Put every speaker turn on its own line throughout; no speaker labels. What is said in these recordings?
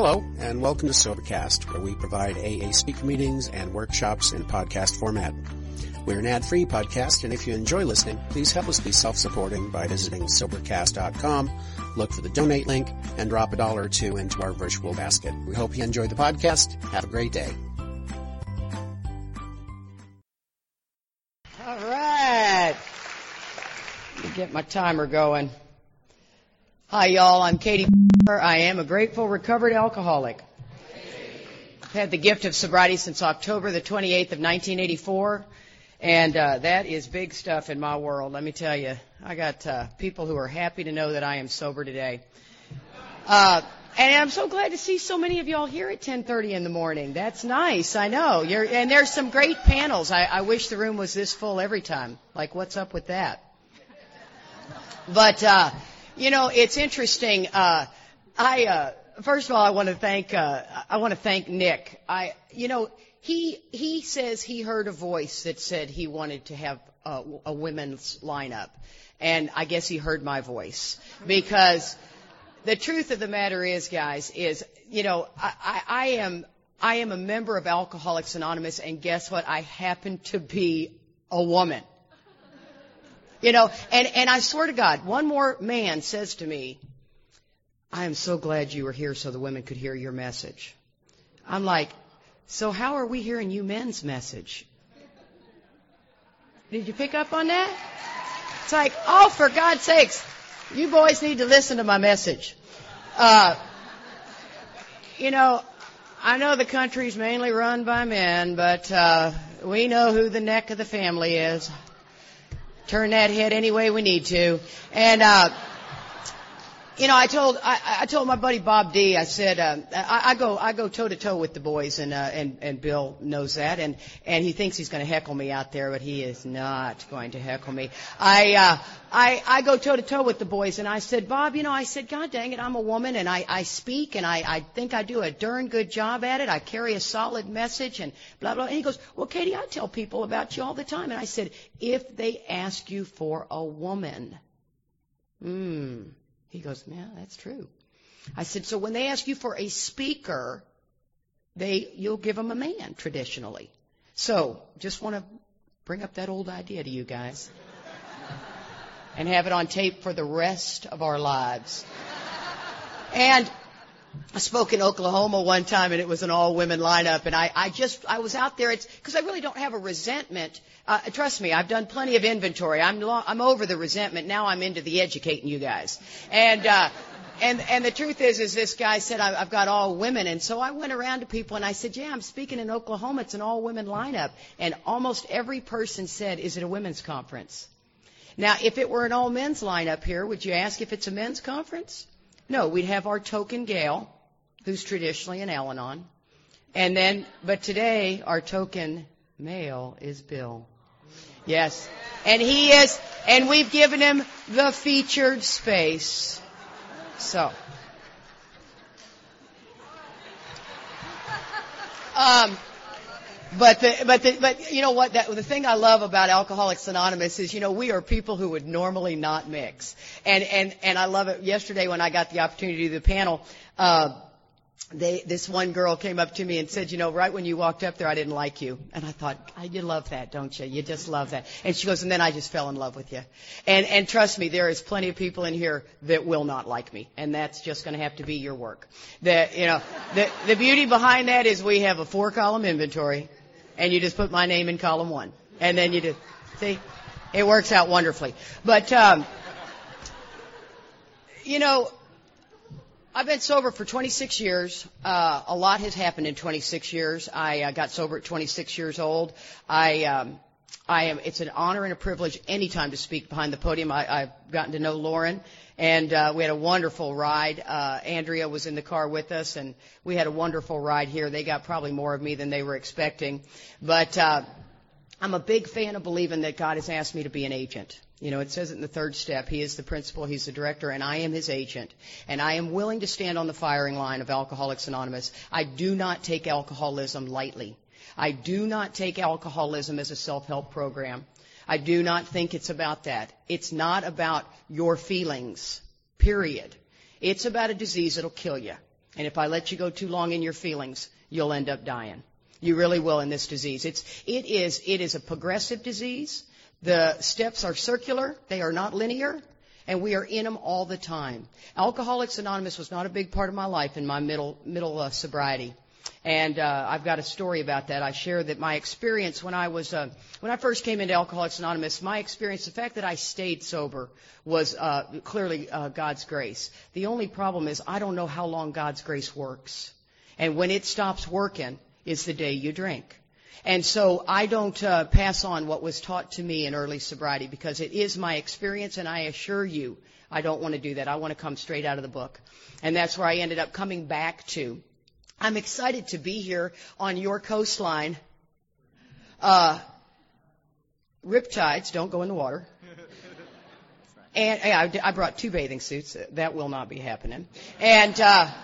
Hello, and welcome to Sobercast, where we provide AA speaker meetings and workshops in podcast format. We're an ad-free podcast, and if you enjoy listening, please help us be self-supporting by visiting Sobercast.com, look for the donate link, and drop $1 or $2 into our virtual basket. We hope you enjoy the podcast. Have a great day.
All right. Let me get my timer going. Hi, y'all. I'm Katie. I am a grateful, recovered alcoholic. I've had the gift of sobriety since October the 28th of 1984, and that is big stuff in my world, let me tell you. I got people who are happy to know that I am sober today. And I'm so glad to see so many of y'all here at 10:30 in the morning. That's nice, I know. And there's some great panels. I wish the room was this full every time. Like, what's up with that? But, it's interesting. First of all, I want to thank Nick. He says he heard a voice that said he wanted to have a women's lineup, and I guess he heard my voice, because the truth of the matter is, guys, I am a member of Alcoholics Anonymous, and guess what? I happen to be a woman. And I swear to God, one more man says to me, I am so glad you were here so the women could hear your message. I'm like, so how are we hearing you men's message? Did you pick up on that? It's like, oh, for God's sakes, you boys need to listen to my message. I know the country's mainly run by men, but we know who the neck of the family is. Turn that head any way we need to. And I told my buddy Bob D. I said, I go toe to toe with the boys, and Bill knows that, and he thinks he's going to heckle me out there, but he is not going to heckle me. I go toe to toe with the boys, and I said, Bob, God dang it, I'm a woman, and I speak, and I think I do a darn good job at it. I carry a solid message, and blah blah. And he goes, well, Katie, I tell people about you all the time, and I said, if they ask you for a woman, He goes, yeah, that's true. I said, so when they ask you for a speaker, you'll give them a man, traditionally. So, just want to bring up that old idea to you guys. And have it on tape for the rest of our lives. And I spoke in Oklahoma one time, and it was an all-women lineup, and I was out there, it's because I really don't have a resentment. Trust me, I've done plenty of inventory. I'm over the resentment. Now I'm into the educating you guys. And the truth is this guy said, I've got all women. And so I went around to people and I said, yeah, I'm speaking in Oklahoma. It's an all women lineup. And almost every person said, is it a women's conference? Now, if it were an all men's lineup here, would you ask if it's a men's conference? No, we'd have our token gal, who's traditionally an Al-Anon. But today, our token male is Bill. Yes. And he is, and we've given him the featured space. So. But you know what? The thing I love about Alcoholics Anonymous is, we are people who would normally not mix. And I love it. Yesterday when I got the opportunity to do the panel, this one girl came up to me and said, right when you walked up there, I didn't like you. And I thought, you love that, don't you? You just love that. And she goes, and then I just fell in love with you. And trust me, there is plenty of people in here that will not like me. And that's just going to have to be your work. The beauty behind that is we have a 4-column inventory. And you just put my name in column 1. And then you just, see, it works out wonderfully. But, I've been sober for 26 years. A lot has happened in 26 years. I got sober at 26 years old. It's an honor and a privilege anytime to speak behind the podium. I've gotten to know Lauren, and we had a wonderful ride. Andrea was in the car with us, and we had a wonderful ride here. They got probably more of me than they were expecting. But I'm a big fan of believing that God has asked me to be an agent. It says it in the 3rd step. He is the principal, he's the director, and I am his agent. And I am willing to stand on the firing line of Alcoholics Anonymous. I do not take alcoholism lightly. I do not take alcoholism as a self-help program. I do not think it's about that. It's not about your feelings, period. It's about a disease that'll kill you. And if I let you go too long in your feelings, you'll end up dying. You really will in this disease. It is a progressive disease. The steps are circular. They are not linear. And we are in them all the time. Alcoholics Anonymous was not a big part of my life in my middle sobriety. And I've got a story about that. I share that my experience when I first came into Alcoholics Anonymous, my experience, the fact that I stayed sober was clearly God's grace. The only problem is I don't know how long God's grace works. And when it stops working is the day you drink. And so I don't pass on what was taught to me in early sobriety because it is my experience, and I assure you I don't want to do that. I want to come straight out of the book. And that's where I ended up coming back to. I'm excited to be here on your coastline. Riptides, don't go in the water. And I brought 2 bathing suits. That will not be happening. And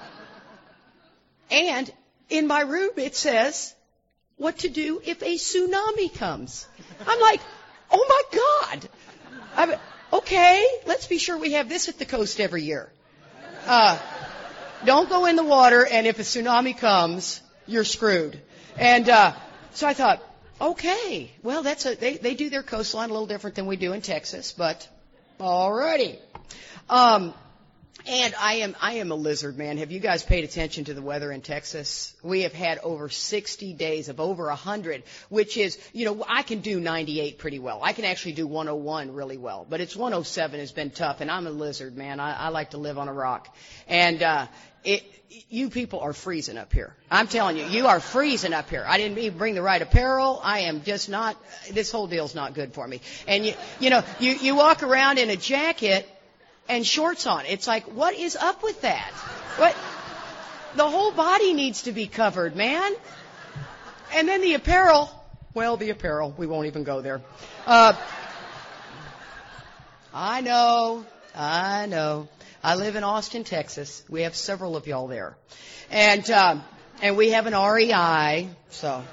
in my room it says, what to do if a tsunami comes. I'm like, oh my God. Okay, let's be sure we have this at the coast every year. Don't go in the water, and if a tsunami comes, you're screwed. And so I thought, okay, well, they do their coastline a little different than we do in Texas, but alrighty. And I am a lizard man. Have you guys paid attention to the weather in Texas? We have had over 60 days of over 100, which is, I can do 98 pretty well. I can actually do 101 really well, but it's 107 has been tough, and I'm a lizard man. I like to live on a rock. And you people are freezing up here. I'm telling you, you are freezing up here. I didn't even bring the right apparel. I am just not, this whole deal's not good for me. And you walk around in a jacket and shorts on. It's like, what is up with that? What? The whole body needs to be covered, man. And then the apparel, we won't even go there. I know. I live in Austin, Texas. We have several of y'all there. And we have an REI, so.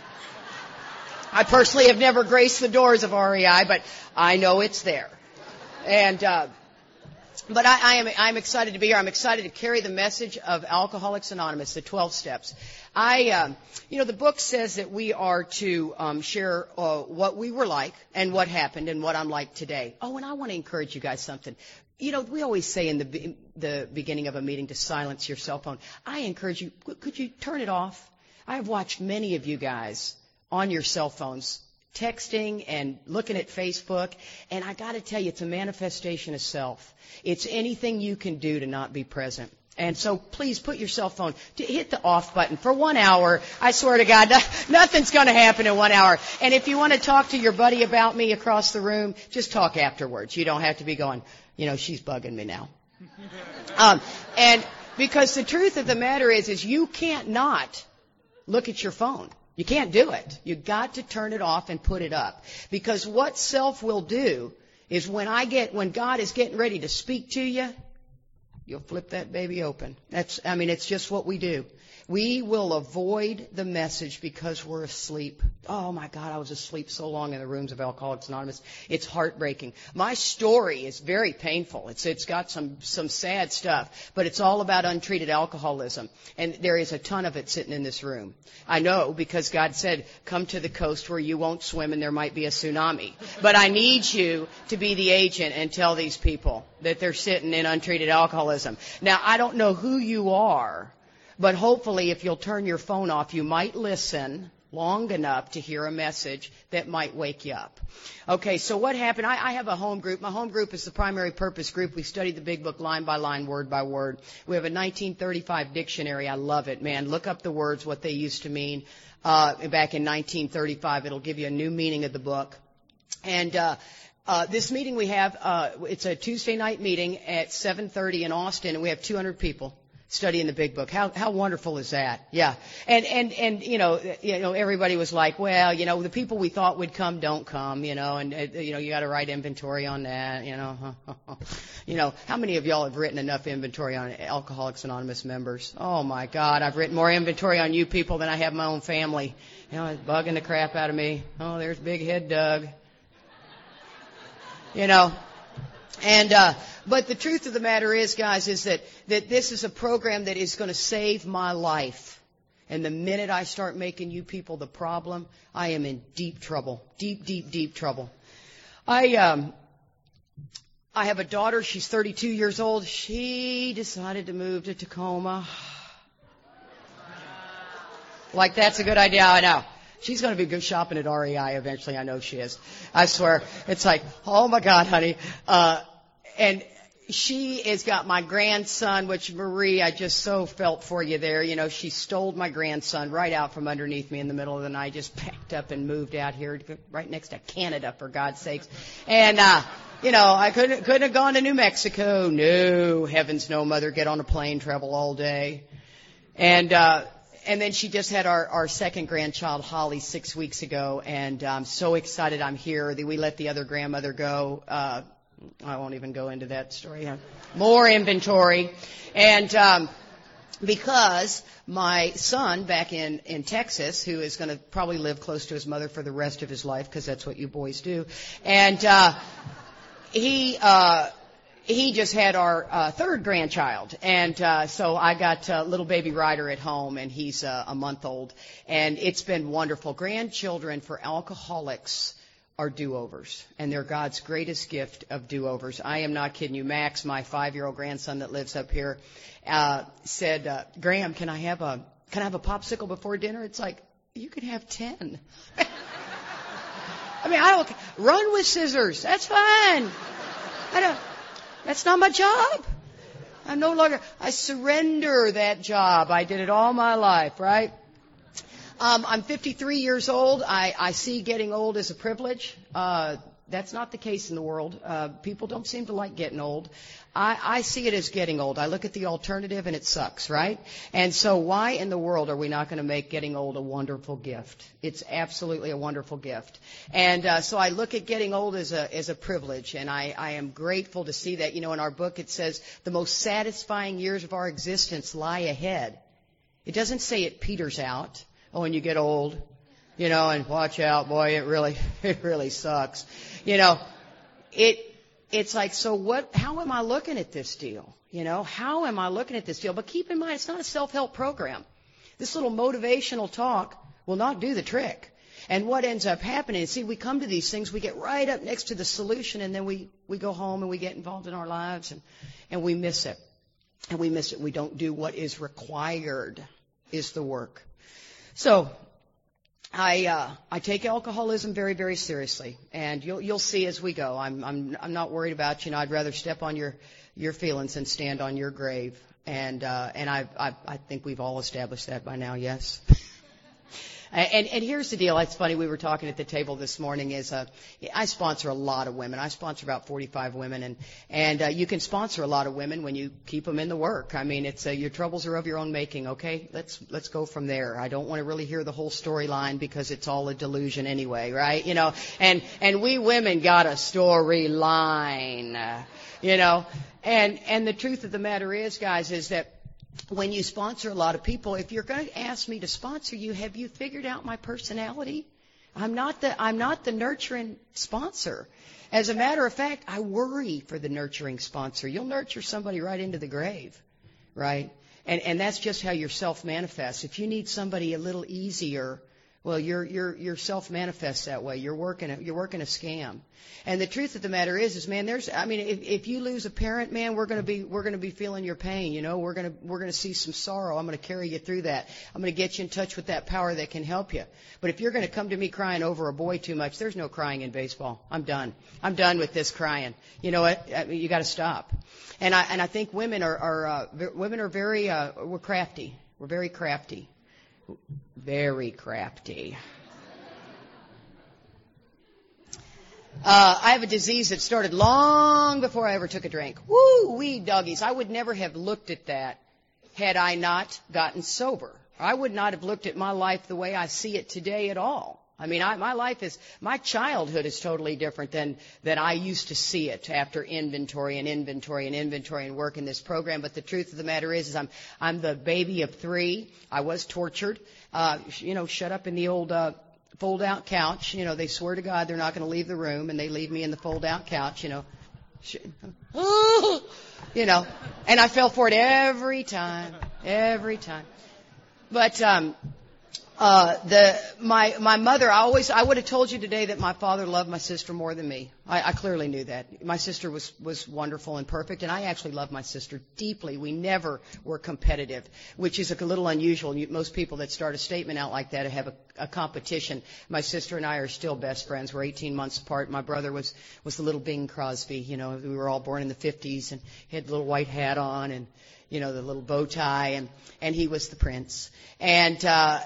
I personally have never graced the doors of REI, but I know it's there. And, but I'm excited to be here. I'm excited to carry the message of Alcoholics Anonymous, the 12 steps. The book says that we are to share what we were like and what happened and what I'm like today. Oh, and I want to encourage you guys something. We always say in the beginning of a meeting to silence your cell phone. I encourage you, could you turn it off? I have watched many of you guys on your cell phones texting and looking at Facebook, and I got to tell you, it's a manifestation of self. It's anything you can do to not be present. And so please put your cell phone, hit the off button for 1 hour. I swear to God, nothing's going to happen in 1 hour. And if you want to talk to your buddy about me across the room, just talk afterwards. You don't have to be going, she's bugging me now. And because the truth of the matter is you can't not look at your phone. You can't do it. You've got to turn it off and put it up. Because what self will do is when God is getting ready to speak to you, you'll flip that baby open. It's just what we do. We will avoid the message because we're asleep. Oh my God, I was asleep so long in the rooms of Alcoholics Anonymous. It's heartbreaking. My story is very painful. It's got some sad stuff, but it's all about untreated alcoholism. And there is a ton of it sitting in this room. I know because God said, come to the coast where you won't swim and there might be a tsunami. But I need you to be the agent and tell these people that they're sitting in untreated alcoholism. Now, I don't know who you are, but hopefully if you'll turn your phone off, you might listen long enough to hear a message that might wake you up. Okay, so what happened? I have a home group. My home group is the primary purpose group. We studied the big book line by line, word by word. We have a 1935 dictionary. I love it, man. Look up the words, what they used to mean back in 1935. It'll give you a new meaning of the book. And this meeting we have, it's a Tuesday night meeting at 7:30 in Austin, and we have 200 people studying the big book. How wonderful is that? Yeah. And everybody was like, well, the people we thought would come don't come, and you got to write inventory on that, how many of y'all have written enough inventory on Alcoholics Anonymous members? Oh my God, I've written more inventory on you people than I have my own family. It's bugging the crap out of me. Oh, there's Big Head Doug. But the truth of the matter is, guys, is that that this is a program that is going to save my life. And the minute I start making you people the problem, I am in deep trouble. Deep, deep, deep trouble. I have a daughter. She's 32 years old. She decided to move to Tacoma. Like, that's a good idea. I know. She's going to be good shopping at REI eventually. I know she is. I swear. It's like, oh my God, honey. And she has got my grandson, which, Marie, I just so felt for you there. You know, she stole my grandson right out from underneath me in the middle of the night, just packed up and moved out here right next to Canada, for God's sakes. And, you know, I couldn't have gone to New Mexico. No, heavens no, mother, get on a plane, travel all day. And then she just had our second grandchild, Holly, 6 weeks ago, and I'm so excited I'm here. We let the other grandmother go. I won't even go into that story. More inventory. And because my son back in Texas, who is going to probably live close to his mother for the rest of his life, because that's what you boys do, and he just had our third grandchild, and so I got little baby Ryder at home, and he's a month old, and it's been wonderful. Grandchildren for alcoholics are do-overs, and they're God's greatest gift of do-overs. I am not kidding you. Max, my 5-year-old grandson that lives up here, said, Graham, can I have a popsicle before dinner? It's like, you can have 10. I mean, I don't run with scissors. That's fine. That's not my job. I surrender that job. I did it all my life, right? I'm 53 years old. I see getting old as a privilege. That's not the case in the world. People don't seem to like getting old. I see it as getting old. I look at the alternative and it sucks, right? And so why in the world are we not going to make getting old a wonderful gift? It's absolutely a wonderful gift. And so I look at getting old as a privilege, and I am grateful to see that. You know, in our book it says the most satisfying years of our existence lie ahead. It doesn't say it peters out. Oh, when you get old, you know, and watch out, boy, it really sucks. You know, it's like, so how am I looking at this deal? You know, how am I looking at this deal? But keep in mind, it's not a self-help program. This little motivational talk will not do the trick. And what ends up happening is, see, we come to these things, we get right up next to the solution, and then we go home and we get involved in our lives, and we miss it. And we miss it. We don't do what is required is the work. So I take alcoholism very, very seriously, and you'll see as we go. I'm not worried about, you know, I'd rather step on your feelings than stand on your grave. And I think we've all established that by now, yes. And here's the deal. It's funny, we were talking at the table this morning, I sponsor a lot of women. I sponsor about 45 women, and you can sponsor a lot of women when you keep them in the work. I mean, it's your troubles are of your own making, okay? Let's go from there. I don't want to really hear the whole storyline because it's all a delusion anyway, right? You know, and we women got a storyline, you know. And the truth of the matter is, guys, is that when you sponsor a lot of people, if you're going to ask me to sponsor you, have you figured out my personality? I'm not the nurturing sponsor. As a matter of fact, I worry for the nurturing sponsor. You'll nurture somebody right into the grave, right? And that's just how your self manifests. If you need somebody a little easier, well, your self manifests that way. You're working a scam. And the truth of the matter is, man, if you lose a parent, man, we're going to be feeling your pain. You know, we're going to see some sorrow. I'm going to carry you through that. I'm going to get you in touch with that power that can help you. But if you're going to come to me crying over a boy too much, there's no crying in baseball. I'm done with this crying. You know what? You got to stop. And I think women are very we're crafty. We're very crafty. Very crafty. I have a disease that started long before I ever took a drink. Woo-wee doggies. I would never have looked at that had I not gotten sober. I would not have looked at my life the way I see it today at all. I mean, my childhood is totally different than I used to see it after inventory and work in this program. But the truth of the matter is I'm the baby of 3. I was tortured, shut up in the old, fold-out couch. You know, they swear to God they're not going to leave the room, and they leave me in the fold-out couch, you know. You know, and I fell for it every time. But my mother, I would have told you today that my father loved my sister more than me. I clearly knew that. My sister was wonderful and perfect, and I actually loved my sister deeply. We never were competitive, which is a little unusual. Most people that start a statement out like that have a competition. My sister and I are still best friends. We're 18 months apart. My brother was the little Bing Crosby. You know, we were all born in the 50s, and he had the little white hat on, and you know, the little bow tie, and he was the prince. And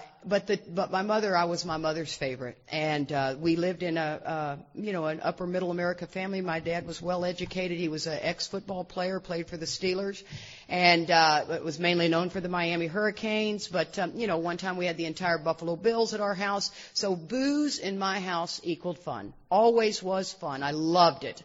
but my mother, I was my mother's favorite, and we lived in an upper middle America family. My dad was well educated. He was an ex-football player, played for the Steelers, and was mainly known for the Miami Hurricanes. But one time we had the entire Buffalo Bills at our house. So booze in my house equaled fun. Always was fun. I loved it.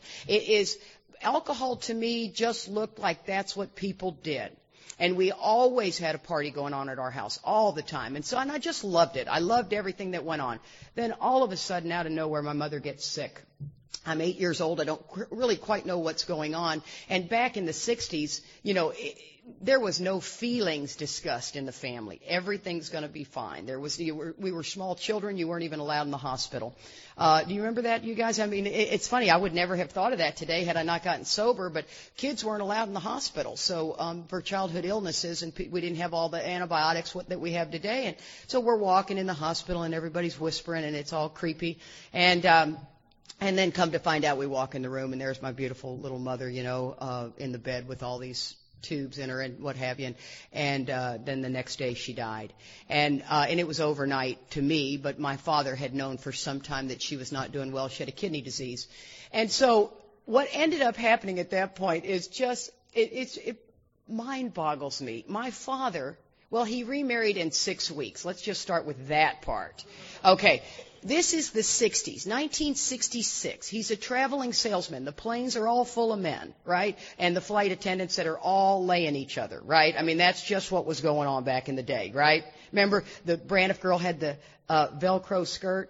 Alcohol to me just looked like that's what people did. And we always had a party going on at our house all the time. And I just loved it. I loved everything that went on. Then all of a sudden, out of nowhere, my mother gets sick. I'm 8 years old. I don't really quite know what's going on. And back in the 60s, there was no feelings discussed in the family. Everything's going to be fine. We were small children. You weren't even allowed in the hospital. Do you remember that, you guys? I mean, it's funny. I would never have thought of that today had I not gotten sober, but kids weren't allowed in the hospital. So, for childhood illnesses, and we didn't have all the antibiotics that we have today. And so we're walking in the hospital and everybody's whispering and it's all creepy. And then come to find out, we walk in the room and there's my beautiful little mother, in the bed with all these tubes in her and what have you, and then the next day she died, and it was overnight to me, but my father had known for some time that she was not doing well. She had a kidney disease, and so what ended up happening at that point is just it mind boggles me. My father, well, he remarried in 6 weeks. Let's just start with that part. Okay. This is the 60s, 1966. He's a traveling salesman. The planes are all full of men, right? And the flight attendants that are all laying each other, right? I mean, that's just what was going on back in the day, right? Remember, the Braniff girl had the Velcro skirt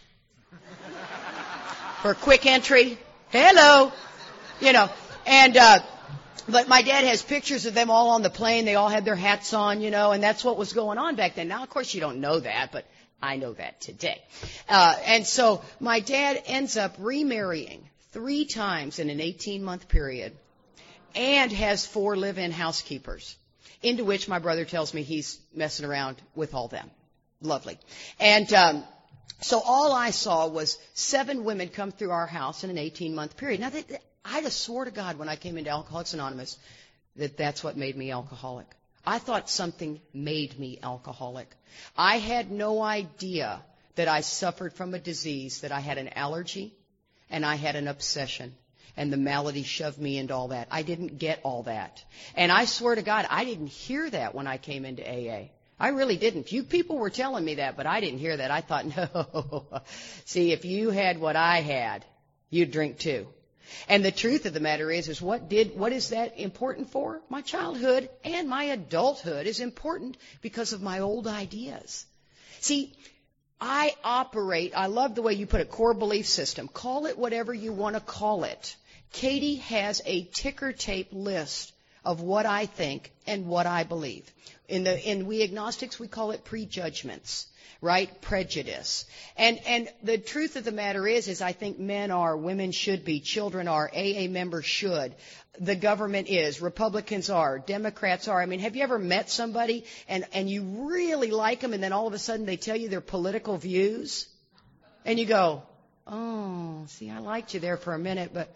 for quick entry. Hello, and but my dad has pictures of them all on the plane. They all had their hats on, and that's what was going on back then. Now, of course, you don't know that, but I know that today. And so my dad ends up remarrying 3 times in an 18-month period and has 4 live-in housekeepers, into which my brother tells me he's messing around with all them. Lovely. And so all I saw was 7 women come through our house in an 18-month period. Now, I just swore to God when I came into Alcoholics Anonymous that that's what made me alcoholic. I thought something made me alcoholic. I had no idea that I suffered from a disease, that I had an allergy and I had an obsession, and the malady shoved me into all that. I didn't get all that. And I swear to God, I didn't hear that when I came into AA. I really didn't. You people were telling me that, but I didn't hear that. I thought, no. See, if you had what I had, you'd drink too. And the truth of the matter is what is that important for? My childhood and my adulthood is important because of my old ideas. See, I love the way you put it, core belief system. Call it whatever you want to call it. Katie has a ticker tape list of what I think and what I believe. In we agnostics, we call it prejudgments. Right? Prejudice. And the truth of the matter is I think men are, women should be, children are, AA members should, the government is, Republicans are, Democrats are. I mean, have you ever met somebody and you really like them and then all of a sudden they tell you their political views? And you go, oh, see, I liked you there for a minute, but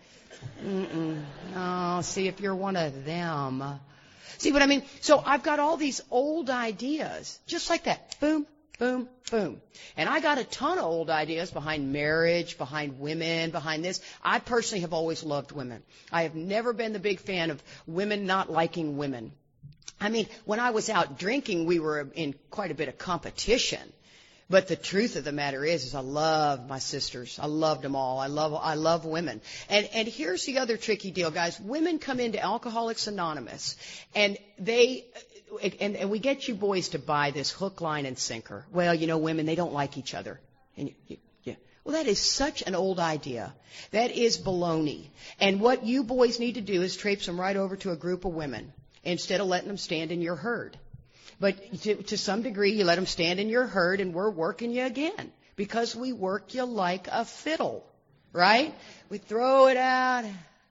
oh, see, if you're one of them. See what I mean? So I've got all these old ideas, just like that. Boom. Boom, boom. And I got a ton of old ideas behind marriage, behind women, behind this. I personally have always loved women. I have never been the big fan of women not liking women. I mean, when I was out drinking, we were in quite a bit of competition. But the truth of the matter is I love my sisters. I loved them all. I love women. And here's the other tricky deal, guys. Women come into Alcoholics Anonymous and and we get you boys to buy this hook, line, and sinker. Well, women, they don't like each other. And Well, that is such an old idea. That is baloney. And what you boys need to do is traipse them right over to a group of women instead of letting them stand in your herd. But to some degree, you let them stand in your herd, and we're working you again because we work you like a fiddle, right? We throw it out.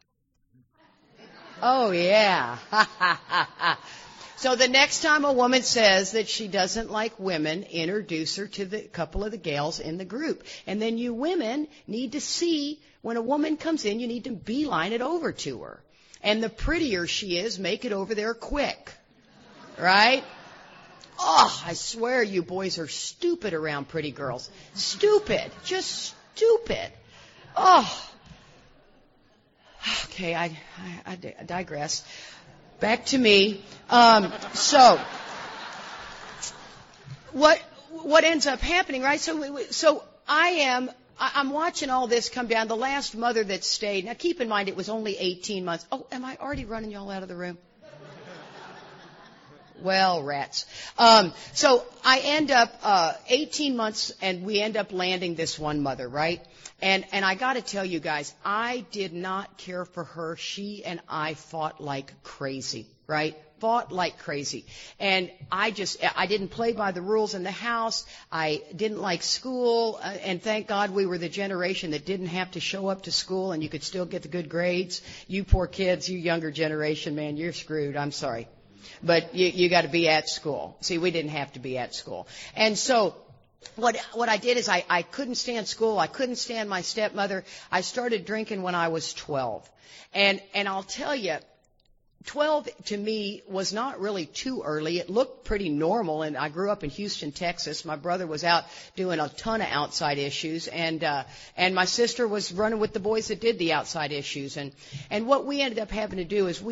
Oh, yeah. So the next time a woman says that she doesn't like women, introduce her to the couple of the gals in the group. And then you women need to see when a woman comes in, you need to beeline it over to her. And the prettier she is, make it over there quick. Right? Oh, I swear you boys are stupid around pretty girls. Stupid. Just stupid. Oh. Okay, I digress. Back to me. So, what ends up happening, right? So I'm watching all this come down. The last mother that stayed. Now, keep in mind, it was only 18 months. Oh, am I already running y'all out of the room? Well, rats. So I end up 18 months, and we end up landing this one mother, right? And I got to tell you guys, I did not care for her. She and I fought like crazy, right? Fought like crazy. And I didn't play by the rules in the house. I didn't like school. And thank God we were the generation that didn't have to show up to school and you could still get the good grades. You poor kids, you younger generation, man, you're screwed. I'm sorry. But you got to be at school. See, we didn't have to be at school. And so what I did is I couldn't stand school. I couldn't stand my stepmother. I started drinking when I was 12. And I'll tell you, 12 to me was not really too early. It looked pretty normal, and I grew up in Houston, Texas. My brother was out doing a ton of outside issues, and my sister was running with the boys that did the outside issues. And what we ended up having to do is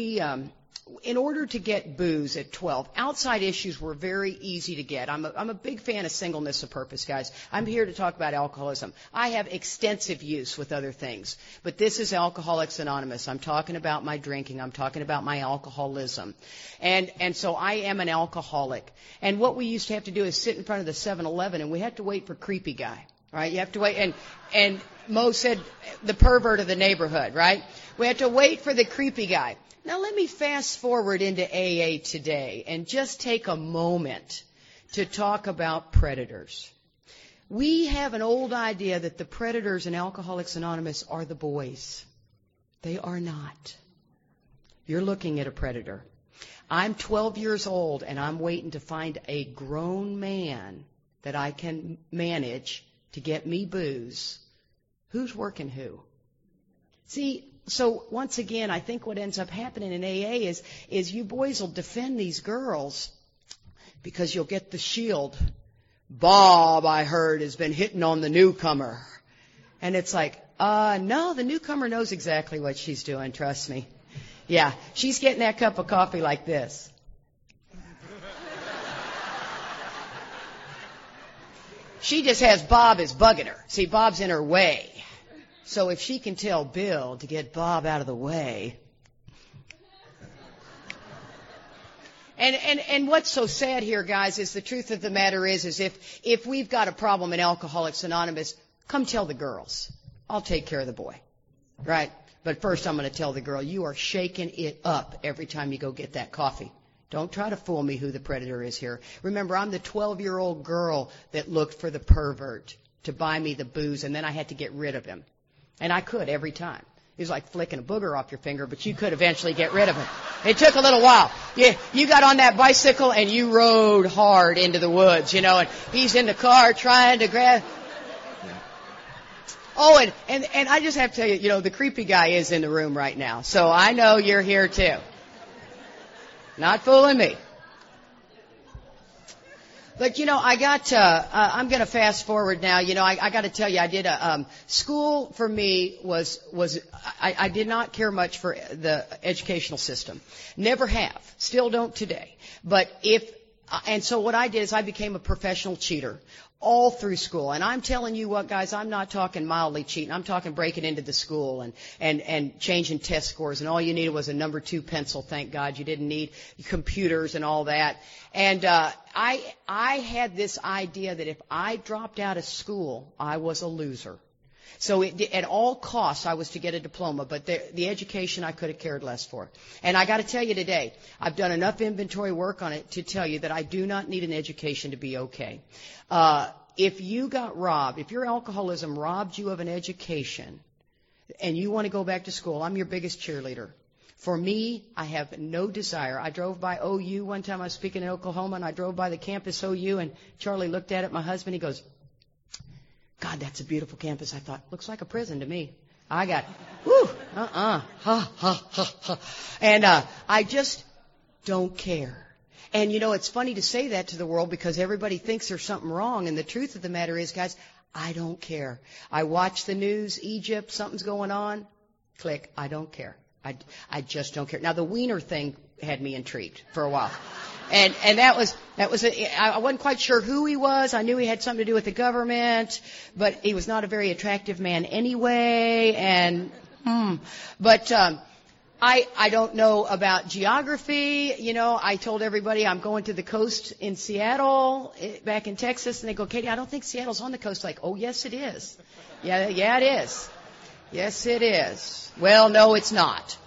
in order to get booze at 12, outside issues were very easy to get. I'm a big fan of singleness of purpose, guys. I'm here to talk about alcoholism. I have extensive use with other things, but this is Alcoholics Anonymous. I'm talking about my drinking. I'm talking about my alcoholism. And so I am an alcoholic. And what we used to have to do is sit in front of the 7-Eleven, and we had to wait for creepy guy. Right? You have to wait. And Mo said the pervert of the neighborhood, right? We had to wait for the creepy guy. Now let me fast forward into AA today and just take a moment to talk about predators. We have an old idea that the predators in Alcoholics Anonymous are the boys. They are not. You're looking at a predator. I'm 12 years old and I'm waiting to find a grown man that I can manage to get me booze. Who's working who? See, so once again, I think what ends up happening in AA is you boys will defend these girls because you'll get the shield. Bob, I heard, has been hitting on the newcomer. And it's like, no, the newcomer knows exactly what she's doing, trust me. Yeah, she's getting that cup of coffee like this. She just has Bob is bugging her. See, Bob's in her way. So if she can tell Bill to get Bob out of the way. And what's so sad here, guys, is the truth of the matter is if we've got a problem in Alcoholics Anonymous, come tell the girls. I'll take care of the boy. Right? But first I'm going to tell the girl, you are shaking it up every time you go get that coffee. Don't try to fool me who the predator is here. Remember, I'm the 12-year-old girl that looked for the pervert to buy me the booze, and then I had to get rid of him. And I could every time. It was like flicking a booger off your finger, but you could eventually get rid of him. It took a little while. You got on that bicycle and you rode hard into the woods, and he's in the car trying to grab. Oh, and I just have to tell you, the creepy guy is in the room right now. So I know you're here too. Not fooling me. But, I'm going to fast forward now. I got to tell you, I did school for me I did not care much for the educational system. Never have. Still don't today. But and so what I did is I became a professional cheater all through school. And I'm telling you what, guys, I'm not talking mildly cheating. I'm talking breaking into the school and changing test scores. And all you needed was a number 2 pencil. Thank God you didn't need computers and all that. And I had this idea that if I dropped out of school, I was a loser. So at all costs, I was to get a diploma, but the education I could have cared less for. And I got to tell you today, I've done enough inventory work on it to tell you that I do not need an education to be okay. If you got robbed, if your alcoholism robbed you of an education, and you want to go back to school, I'm your biggest cheerleader. For me, I have no desire. I drove by OU one time. I was speaking in Oklahoma, and I drove by the campus OU, and Charlie looked at it, my husband, he goes, God, that's a beautiful campus. I thought, looks like a prison to me. I got, ha, ha, ha. And I just don't care. And, you know, it's funny to say that to the world because everybody thinks there's something wrong. And the truth of the matter is, guys, I don't care. I watch the news, Egypt, something's going on. Click, I don't care. I just don't care. Now, the Wiener thing had me intrigued for a while. And that was I wasn't quite sure who he was. I knew he had something to do with the government, but he was not a very attractive man anyway. And, but I don't know about geography. You know, I told everybody I'm going to the coast in Seattle, back in Texas, and they go, Katie, I don't think Seattle's on the coast. Like, oh, yes, it is. Yeah, it is. Yes, it is. Well, no, it's not.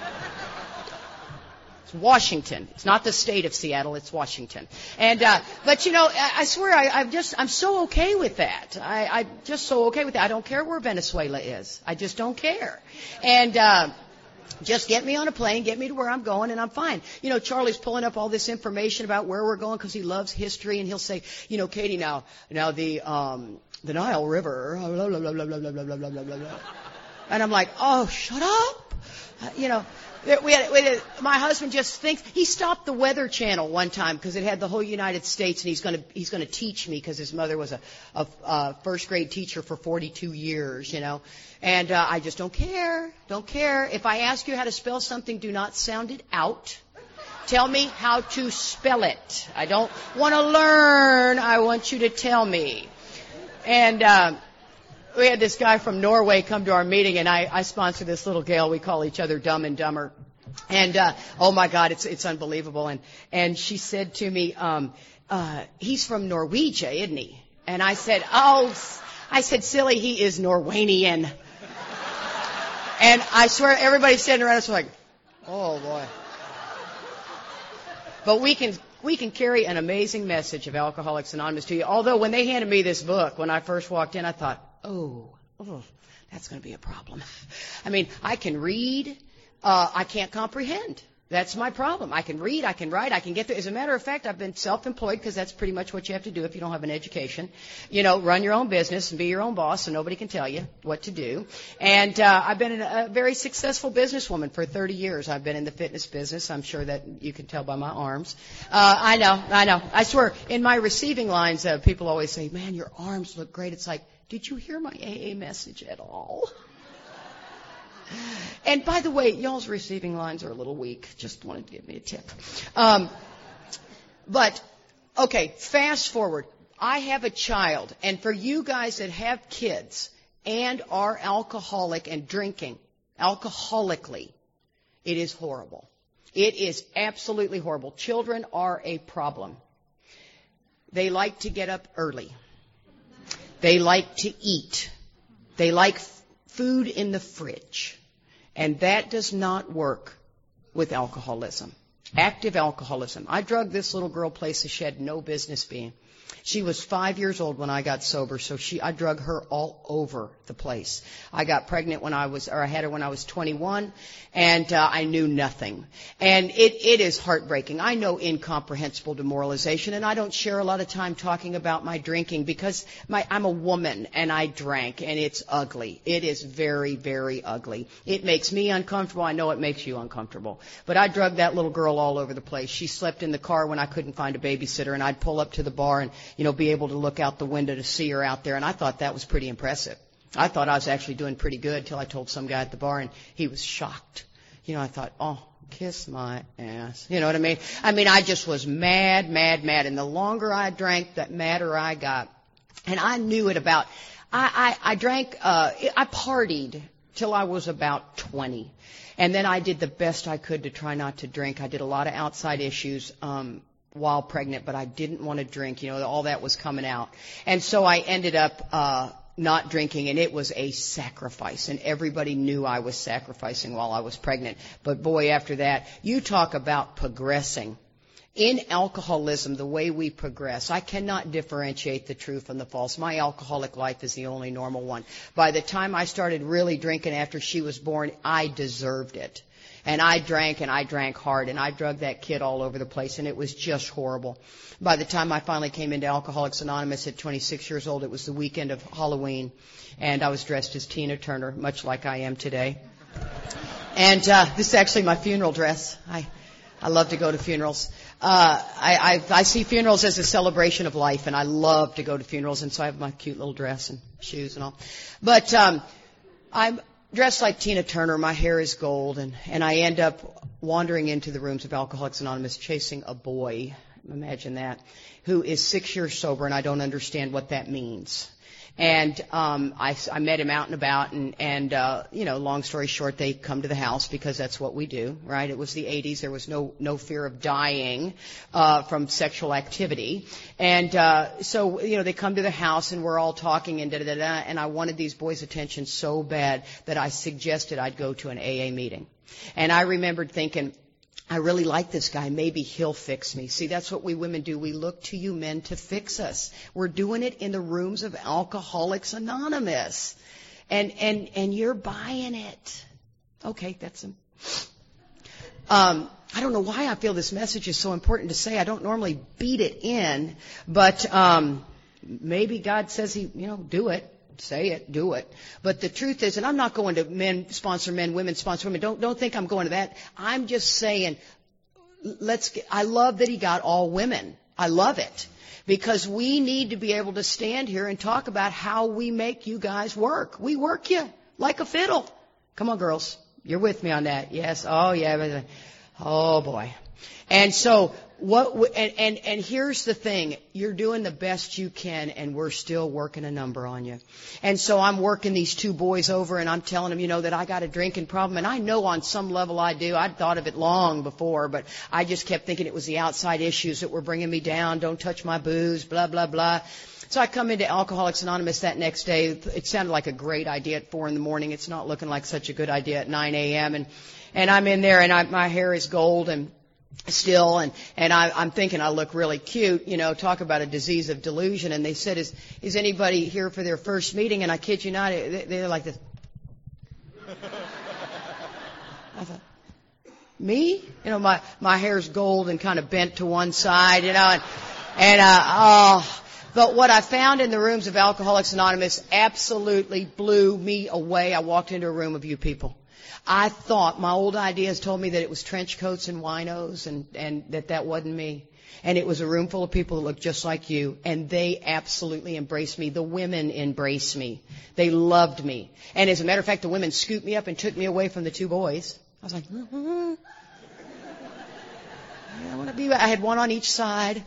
It's Washington. It's not the state of Seattle. It's Washington. And, but you know, I swear I'm so okay with that. I'm just so okay with that. I don't care where Venezuela is. I just don't care. And, just get me on a plane, get me to where I'm going, and I'm fine. You know, Charlie's pulling up all this information about where we're going because he loves history, and he'll say, you know, Katie, now the Nile River, blah, blah, blah, blah, blah, blah, blah, blah, blah, blah. And I'm like, oh, shut up. You know, my husband just thinks, he stopped the Weather Channel one time because it had the whole United States, and he's going to teach me because his mother was a first grade teacher for 42 years, you know. And I just don't care. If I ask you how to spell something, do not sound it out. Tell me how to spell it. I don't want to learn. I want you to tell me. And we had this guy from Norway come to our meeting, and I sponsor this little gal. We call each other Dumb and Dumber. And oh my God, it's unbelievable. And she said to me, he's from Norwegia, isn't he? And I said, silly, he is Norwegian. And I swear everybody's standing around us like, oh boy. But we can carry an amazing message of Alcoholics Anonymous to you. Although when they handed me this book, when I first walked in, I thought, oh, that's going to be a problem. I mean, I can read. I can't comprehend. That's my problem. I can read, I can write, I can get there. As a matter of fact, I've been self-employed because that's pretty much what you have to do if you don't have an education. You know, run your own business and be your own boss so nobody can tell you what to do. And I've been a very successful businesswoman for 30 years. I've been in the fitness business. I'm sure that you can tell by my arms. I know. I swear, in my receiving lines, people always say, man, your arms look great. It's like, did you hear my AA message at all? And by the way, y'all's receiving lines are a little weak. Just wanted to give me a tip. But, okay, fast forward. I have a child, and for you guys that have kids and are alcoholic and drinking alcoholically, it is horrible. It is absolutely horrible. Children are a problem. They like to get up early. They like to eat. They like food in the fridge. And that does not work with alcoholism. Active alcoholism. I drugged this little girl places she had no business being. She was 5 years old when I got sober, so I drug her all over the place. I got pregnant I had her when I was 21, and I knew nothing. And it is heartbreaking. I know incomprehensible demoralization, and I don't share a lot of time talking about my drinking because I'm a woman and I drank, and it's ugly. It is very, very ugly. It makes me uncomfortable. I know it makes you uncomfortable. But I drugged that little girl all over the place. She slept in the car when I couldn't find a babysitter, and I'd pull up to the bar and be able to look out the window to see her out there. And I thought that was pretty impressive. I thought I was actually doing pretty good till I told some guy at the bar, and he was shocked. I thought, oh, kiss my ass. You know what I mean? I just was mad. And the longer I drank, the madder I got. And I knew it about, I drank, I partied till I was about 20. And then I did the best I could to try not to drink. I did a lot of outside issues, while pregnant, but I didn't want to drink. All that was coming out. And so I ended up not drinking, and it was a sacrifice, and everybody knew I was sacrificing while I was pregnant. But boy, after that, you talk about progressing. In alcoholism, the way we progress, I cannot differentiate the true from the false. My alcoholic life is the only normal one. By the time I started really drinking after she was born, I deserved it. And I drank hard, and I drugged that kid all over the place, and it was just horrible. By the time I finally came into Alcoholics Anonymous at 26 years old, it was the weekend of Halloween, and I was dressed as Tina Turner, much like I am today. And this is actually my funeral dress. I love to go to funerals. I see funerals as a celebration of life, and I love to go to funerals, and so I have my cute little dress and shoes and all. But I'm dressed like Tina Turner, my hair is gold, and I end up wandering into the rooms of Alcoholics Anonymous chasing a boy, imagine that, who is 6 years sober, and I don't understand what that means. And I met him out and about, and long story short, they come to the house because that's what we do, right? It was the 80s. There was no fear of dying from sexual activity. And so they come to the house, and we're all talking, and da-da-da-da, and I wanted these boys' attention so bad that I suggested I'd go to an AA meeting. And I remembered thinking, I really like this guy. Maybe he'll fix me. See, that's what we women do. We look to you men to fix us. We're doing it in the rooms of Alcoholics Anonymous. And you're buying it. Okay, that's him. I don't know why I feel this message is so important to say. I don't normally beat it in, but maybe God says do it. Say it, do it. But the truth is, and I'm not going to men sponsor men, women sponsor women. Don't think I'm going to that. I'm just saying, I love that he got all women. I love it. Because we need to be able to stand here and talk about how we make you guys work. We work you like a fiddle. Come on, girls. You're with me on that. Yes. Oh, yeah. Oh, boy. And so, and here's the thing. You're doing the best you can, and we're still working a number on you. And so I'm working these two boys over, and I'm telling them, that I got a drinking problem. And I know on some level I do. I'd thought of it long before, but I just kept thinking it was the outside issues that were bringing me down. Don't touch my booze, blah, blah, blah. So I come into Alcoholics Anonymous that next day. It sounded like a great idea at 4 a.m. It's not looking like such a good idea at 9 a.m. And I'm in there, and my hair is gold and still, and I'm thinking I look really cute, talk about a disease of delusion. And they said, is anybody here for their first meeting? And I kid you not, they're like this. I thought, me? My hair's gold and kind of bent to one side, But what I found in the rooms of Alcoholics Anonymous absolutely blew me away. I walked into a room of you people. I thought my old ideas told me that it was trench coats and winos, and that wasn't me. And it was a room full of people that looked just like you, and they absolutely embraced me. The women embraced me. They loved me. And as a matter of fact, the women scooped me up and took me away from the two boys. I was like, I want to be. I had one on each side,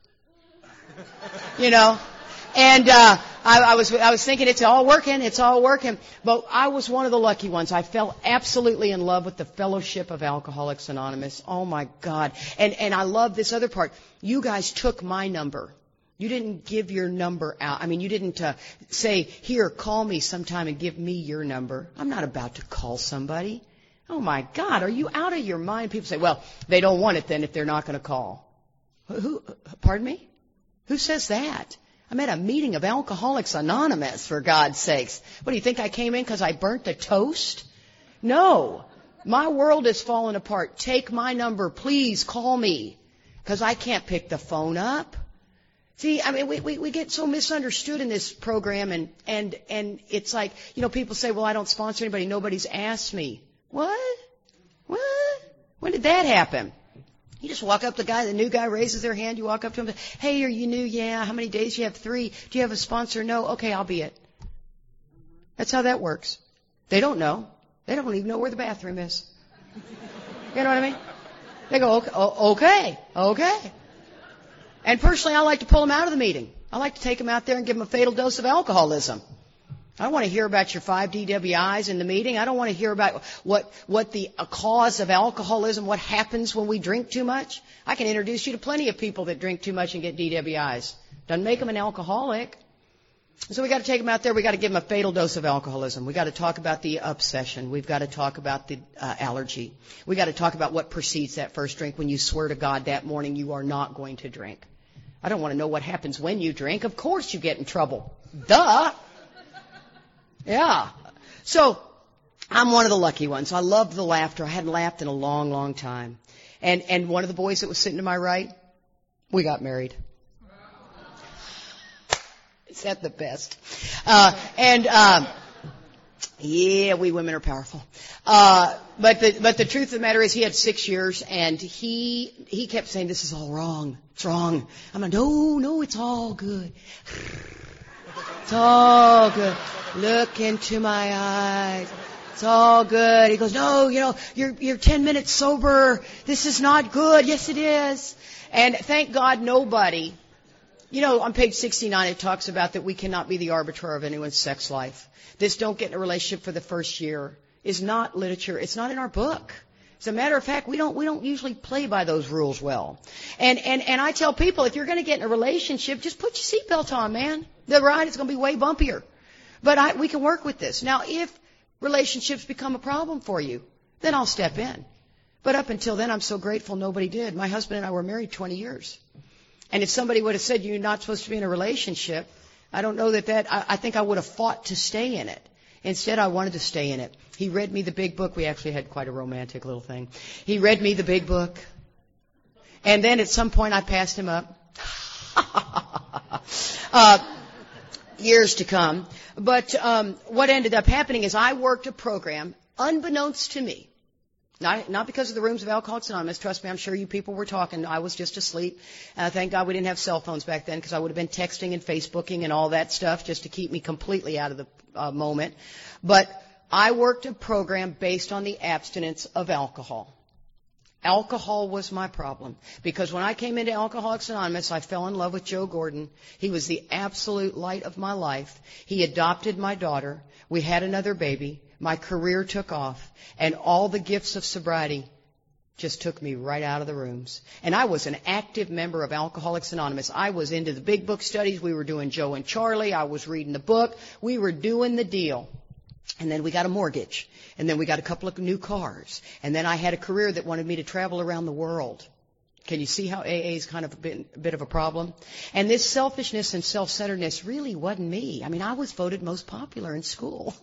And I was thinking it's all working. But I was one of the lucky ones. I fell absolutely in love with the fellowship of Alcoholics Anonymous. Oh my God. And I love this other part. You guys took my number. You didn't give your number out. You didn't say, here, call me sometime and give me your number. I'm not about to call somebody. Oh my God, are you out of your mind? People say, well, they don't want it then if they're not going to call. Who? Pardon me? Who says that? I'm at a meeting of Alcoholics Anonymous, for God's sakes. What, do you think I came in because I burnt the toast? No. My world is falling apart. Take my number. Please call me. Because I can't pick the phone up. See, we get so misunderstood in this program, and it's like, people say, well, I don't sponsor anybody. Nobody's asked me. What? When did that happen? You just walk up to the new guy raises their hand, you walk up to him, hey, are you new? Yeah. How many days? You have 3. Do you have a sponsor? No. Okay, I'll be it. That's how that works. They don't know. They don't even know where the bathroom is. You know what I mean? They go, okay. And personally, I like to pull them out of the meeting. I like to take them out there and give them a fatal dose of alcoholism. I don't want to hear about your 5 DWIs in the meeting. I don't want to hear about what the cause of alcoholism, what happens when we drink too much. I can introduce you to plenty of people that drink too much and get DWIs. Doesn't make them an alcoholic. So we got to take them out there. We got to give them a fatal dose of alcoholism. We got to talk about the obsession. We've got to talk about the allergy. We got to talk about what precedes that first drink when you swear to God that morning you are not going to drink. I don't want to know what happens when you drink. Of course you get in trouble. Duh. Yeah. So I'm one of the lucky ones. I loved the laughter. I hadn't laughed in a long, long time. And one of the boys that was sitting to my right, we got married. Is that the best? Yeah, we women are powerful. But the truth of the matter is he had 6 years, and he kept saying, this is all wrong. It's wrong. I'm like, no, it's all good. It's all good. Look into my eyes. It's all good. He goes, no, you're 10 minutes sober. This is not good. Yes, it is. And thank God nobody. On page 69, it talks about that we cannot be the arbiter of anyone's sex life. This don't get in a relationship for the first year is not literature. It's not in our book. As a matter of fact, we don't usually play by those rules well. And I tell people, if you're going to get in a relationship, just put your seatbelt on, man. The ride is going to be way bumpier. But we can work with this. Now, if relationships become a problem for you, then I'll step in. But up until then, I'm so grateful nobody did. My husband and I were married 20 years. And if somebody would have said you're not supposed to be in a relationship, I don't know I think I would have fought to stay in it. Instead, I wanted to stay in it. He read me the big book. We actually had quite a romantic little thing. He read me the big book. And then at some point I passed him up. Years to come. But what ended up happening is I worked a program unbeknownst to me. Not because of the rooms of Alcoholics Anonymous. Trust me, I'm sure you people were talking. I was just asleep. Thank God we didn't have cell phones back then because I would have been texting and Facebooking and all that stuff just to keep me completely out of the moment. But I worked a program based on the abstinence of alcohol. Alcohol was my problem because when I came into Alcoholics Anonymous, I fell in love with Joe Gordon. He was the absolute light of my life. He adopted my daughter. We had another baby. My career took off, and all the gifts of sobriety just took me right out of the rooms. And I was an active member of Alcoholics Anonymous. I was into the big book studies. We were doing Joe and Charlie. I was reading the book. We were doing the deal. And then we got a mortgage. And then we got a couple of new cars. And then I had a career that wanted me to travel around the world. Can you see how AA is kind of a bit of a problem? And this selfishness and self-centeredness really wasn't me. I mean, I was voted most popular in school.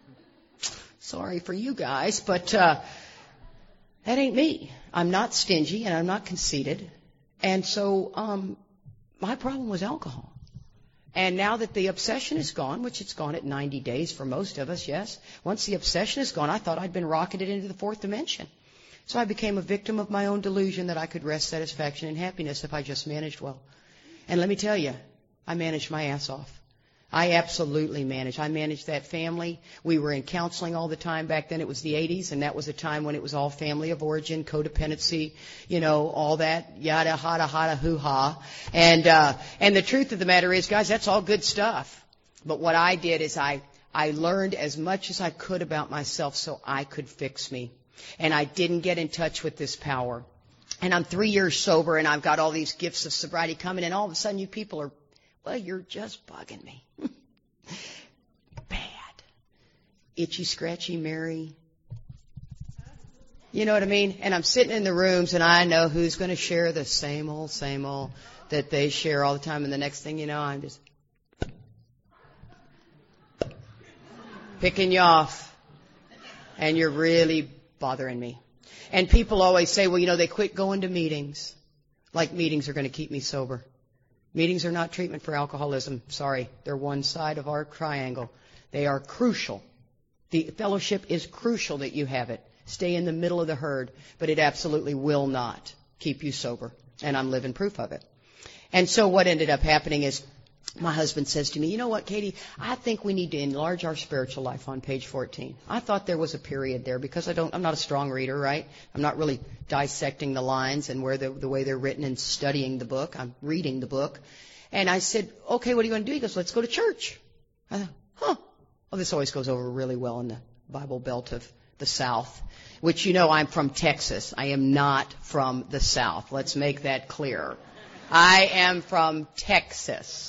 Sorry for you guys, but that ain't me. I'm not stingy and I'm not conceited. And so my problem was alcohol. And now that the obsession is gone, which it's gone at 90 days for most of us, yes. Once the obsession is gone, I thought I'd been rocketed into the fourth dimension. So I became a victim of my own delusion that I could rest, satisfaction, and happiness if I just managed well. And let me tell you, I managed my ass off. I absolutely managed. I managed that family. We were in counseling all the time. Back then it was the 80s, and that was a time when it was all family of origin, codependency, all that, yada, hada, hada, hoo-ha. And the truth of the matter is, guys, that's all good stuff. But what I did is I learned as much as I could about myself so I could fix me. And I didn't get in touch with this power. And I'm 3 years sober, and I've got all these gifts of sobriety coming, and all of a sudden you people are, well, you're just bugging me. Bad. Itchy, scratchy Mary. You know what I mean? And I'm sitting in the rooms, and I know who's going to share the same old that they share all the time. And the next thing you know, I'm just picking you off. And you're really bothering me. And people always say, well, they quit going to meetings. Like meetings are going to keep me sober. Meetings are not treatment for alcoholism. Sorry, they're one side of our triangle. They are crucial. The fellowship is crucial that you have it. Stay in the middle of the herd, but it absolutely will not keep you sober. And I'm living proof of it. And so what ended up happening is my husband says to me, you know what, Katie, I think we need to enlarge our spiritual life on page 14. I thought there was a period there because I'm not a strong reader, right? I'm not really dissecting the lines and the way they're written and studying the book. I'm reading the book. And I said, okay, what are you going to do? He goes, let's go to church. I thought, well, this always goes over really well in the Bible Belt of the South, which I'm from Texas. I am not from the South. Let's make that clear. I am from Texas.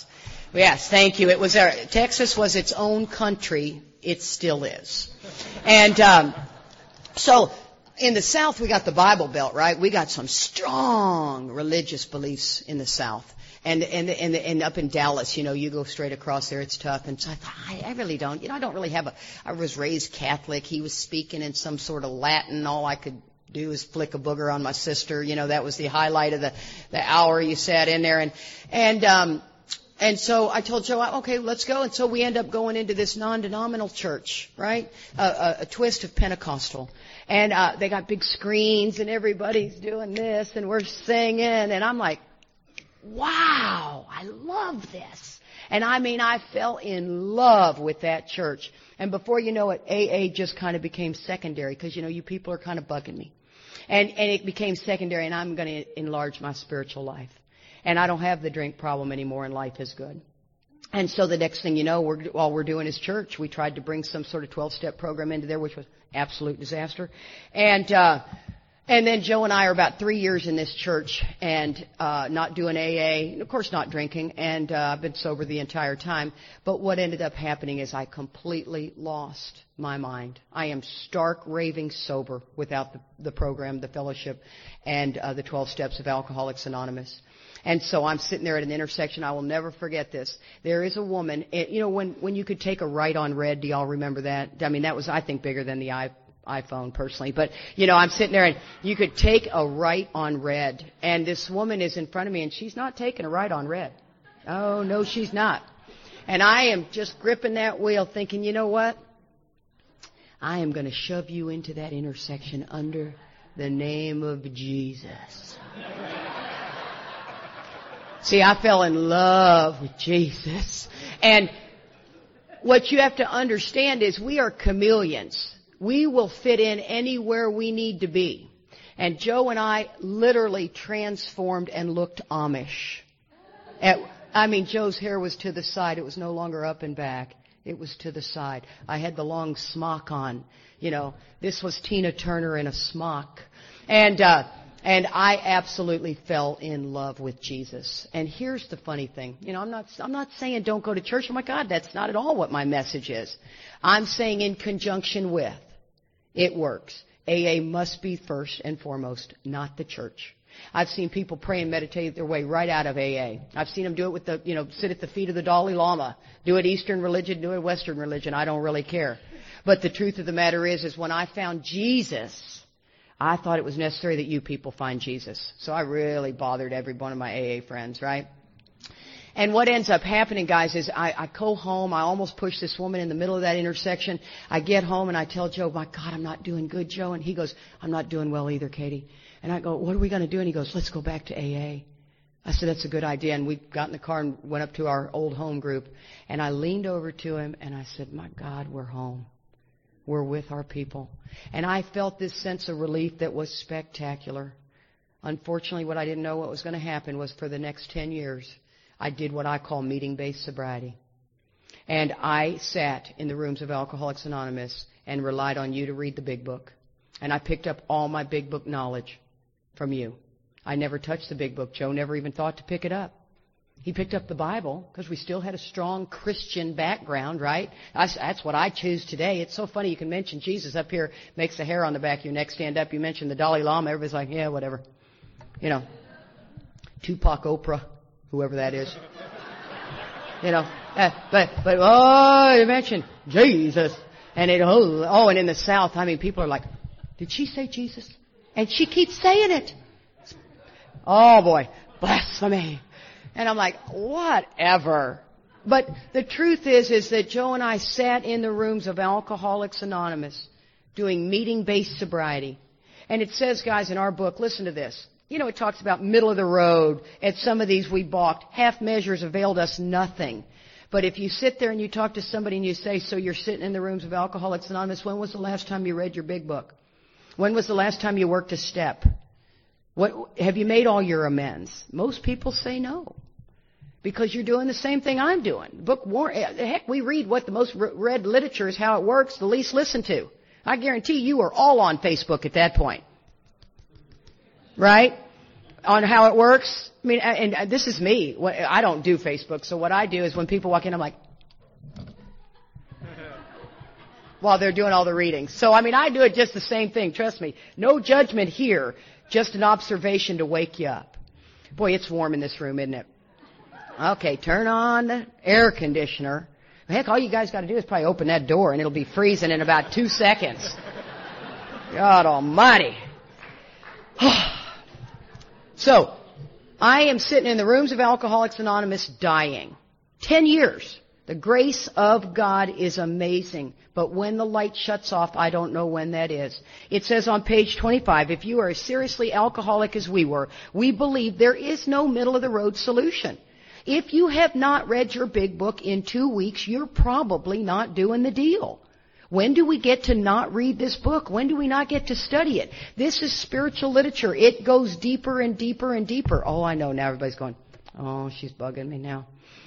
Yes, thank you. It was Texas was its own country. It still is. And so in the South, we got the Bible Belt, right? We got some strong religious beliefs in the South. And up in Dallas, you go straight across there, it's tough. And so I thought, I really don't. I don't really I was raised Catholic. He was speaking in some sort of Latin. All I could do is flick a booger on my sister. That was the highlight of the hour you sat in there. And so I told Joe, okay, let's go. And so we end up going into this non-denominational church, right? A twist of Pentecostal. And they got big screens and everybody's doing this and we're singing. And I'm like, wow, I love this. And I fell in love with that church. And before you know it, AA just kind of became secondary because, you people are kind of bugging me. And it became secondary, and I'm going to enlarge my spiritual life. And I don't have the drink problem anymore, and life is good. And so the next thing you know, all we're doing is church. We tried to bring some sort of 12-step program into there, which was absolute disaster. And then Joe and I are about 3 years in this church and not doing AA, and of course not drinking, and I've been sober the entire time. But what ended up happening is I completely lost my mind. I am stark raving sober without the program, the fellowship, and the 12 steps of Alcoholics Anonymous. And so I'm sitting there at an intersection. I will never forget this. There is a woman, when you could take a right on red, do y'all remember that? That was, I think, bigger than the iPhone personally. But, I'm sitting there and you could take a right on red. And this woman is in front of me and she's not taking a right on red. Oh, no, she's not. And I am just gripping that wheel thinking, you know what? I am going to shove you into that intersection under the name of Jesus. See, I fell in love with Jesus. And what you have to understand is we are chameleons. We will fit in anywhere we need to be. And Joe and I literally transformed and looked Amish. Joe's hair was to the side. It was no longer up and back. It was to the side. I had the long smock on. This was Tina Turner in a smock. And I absolutely fell in love with Jesus. And here's the funny thing. I'm not saying don't go to church. Oh my God, that's not at all what my message is. I'm saying in conjunction with, it works. AA must be first and foremost, not the church. I've seen people pray and meditate their way right out of AA. I've seen them do it with sit at the feet of the Dalai Lama. Do it Eastern religion, do it Western religion. I don't really care. But the truth of the matter is when I found Jesus, I thought it was necessary that you people find Jesus. So I really bothered every one of my AA friends, right? And what ends up happening, guys, is I go home. I almost push this woman in the middle of that intersection. I get home and I tell Joe, my God, I'm not doing good, Joe. And he goes, I'm not doing well either, Katie. And I go, what are we going to do? And he goes, let's go back to AA. I said, that's a good idea. And we got in the car and went up to our old home group. And I leaned over to him and I said, my God, we're home. We're with our people. And I felt this sense of relief that was spectacular. Unfortunately, what I didn't know what was going to happen was for the next 10 years, I did what I call meeting-based sobriety. And I sat in the rooms of Alcoholics Anonymous and relied on you to read the big book. And I picked up all my big book knowledge from you. I never touched the big book. Joe never even thought to pick it up. He picked up the Bible because we still had a strong Christian background, right? That's what I choose today. It's so funny you can mention Jesus up here, makes the hair on the back of your neck stand up. You mention the Dalai Lama, everybody's like, yeah, whatever. Tupac Oprah, whoever that is. But you mentioned Jesus. And and in the South, people are like, did she say Jesus? And she keeps saying it. Oh boy, blasphemy. And I'm like, whatever. But the truth is that Joe and I sat in the rooms of Alcoholics Anonymous doing meeting-based sobriety. And it says, guys, in our book, listen to this. It talks about middle of the road. At some of these we balked. Half measures availed us nothing. But if you sit there and you talk to somebody and you say, so you're sitting in the rooms of Alcoholics Anonymous, when was the last time you read your big book? When was the last time you worked a step? Have you made all your amends? Most people say no. Because you're doing the same thing I'm doing. Heck, we read what the most read literature is, how it works, the least listened to. I guarantee you are all on Facebook at that point. Right? on how it works. I mean, and this is me. I don't do Facebook, so what I do is when people walk in, I'm like, while they're doing all the readings. So, I mean, I do it just the same thing. Trust me. No judgment here. Just an observation to wake you up. Boy, it's warm in this room, isn't it? Okay, turn on the air conditioner. Heck, all you guys got to do is probably open that door and it'll be freezing in about 2 seconds. God almighty. So, I am sitting in the rooms of Alcoholics Anonymous dying. 10 years. The grace of God is amazing. But when the light shuts off, I don't know when that is. It says on page 25, if you are as seriously alcoholic as we were, we believe there is no middle-of-the-road solution. If you have not read your big book in 2 weeks, you're probably not doing the deal. When do we get to not read this book? When do we not get to study it? This is spiritual literature. It goes deeper and deeper and deeper. Oh, I know. Now everybody's going, oh, she's bugging me now.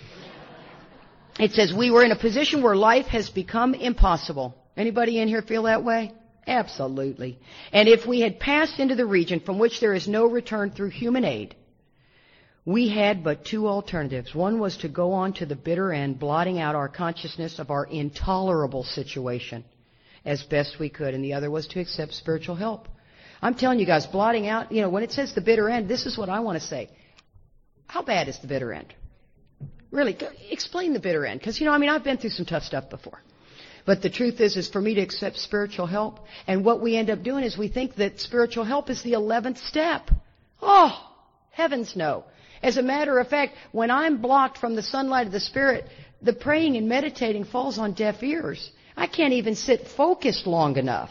It says, we were in a position where life has become impossible. Anybody in here feel that way? Absolutely. And if we had passed into the region from which there is no return through human aid, we had but two alternatives. One was to go on to the bitter end, blotting out our consciousness of our intolerable situation as best we could, and the other was to accept spiritual help. I'm telling you guys, blotting out, when it says the bitter end, this is what I want to say. How bad is the bitter end? Really, explain the bitter end. Because, I've been through some tough stuff before. But the truth is for me to accept spiritual help. And what we end up doing is we think that spiritual help is the 11th step. Oh, heavens no. As a matter of fact, when I'm blocked from the sunlight of the Spirit, the praying and meditating falls on deaf ears. I can't even sit focused long enough.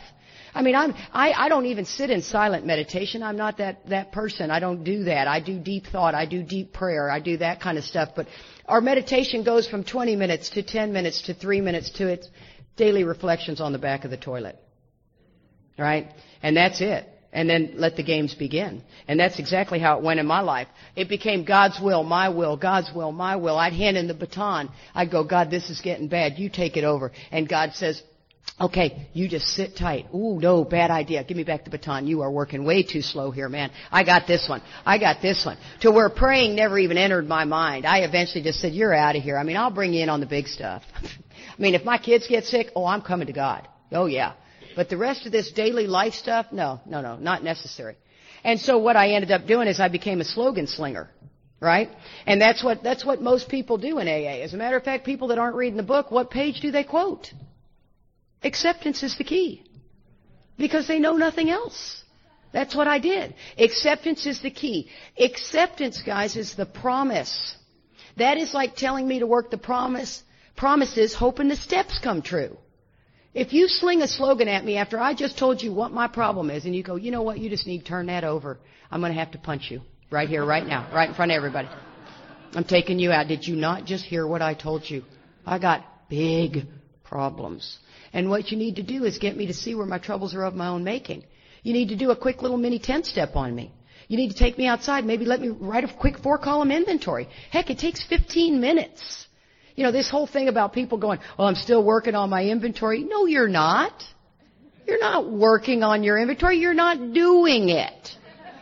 I don't even sit in silent meditation. I'm not that person. I don't do that. I do deep thought. I do deep prayer. I do that kind of stuff. But our meditation goes from 20 minutes to 10 minutes to 3 minutes to its daily reflections on the back of the toilet. Right? And that's it. And then let the games begin. And that's exactly how it went in my life. It became God's will, my will, God's will, my will. I'd hand in the baton. I'd go, God, this is getting bad. You take it over. And God says, okay, you just sit tight. Ooh, no, bad idea. Give me back the baton. You are working way too slow here, man. I got this one. I got this one. To where praying never even entered my mind. I eventually just said, you're out of here. I'll bring you in on the big stuff. If my kids get sick, I'm coming to God. Oh, yeah. But the rest of this daily life stuff, no, not necessary. And so what I ended up doing is I became a slogan slinger, right? And that's what most people do in AA. As a matter of fact, people that aren't reading the book, what page do they quote? Acceptance is the key. Because they know nothing else. That's what I did. Acceptance is the key. Acceptance, guys, is the promise. That is like telling me to work the promises, hoping the steps come true. If you sling a slogan at me after I just told you what my problem is, and you go, you know what, you just need to turn that over, I'm going to have to punch you right here, right now, right in front of everybody. I'm taking you out. Did you not just hear what I told you? I got big problems. And what you need to do is get me to see where my troubles are of my own making. You need to do a quick little mini 10-step on me. You need to take me outside, maybe let me write a quick 4-column inventory. Heck, it takes 15 minutes. This whole thing about people going, I'm still working on my inventory. No, you're not. You're not working on your inventory. You're not doing it.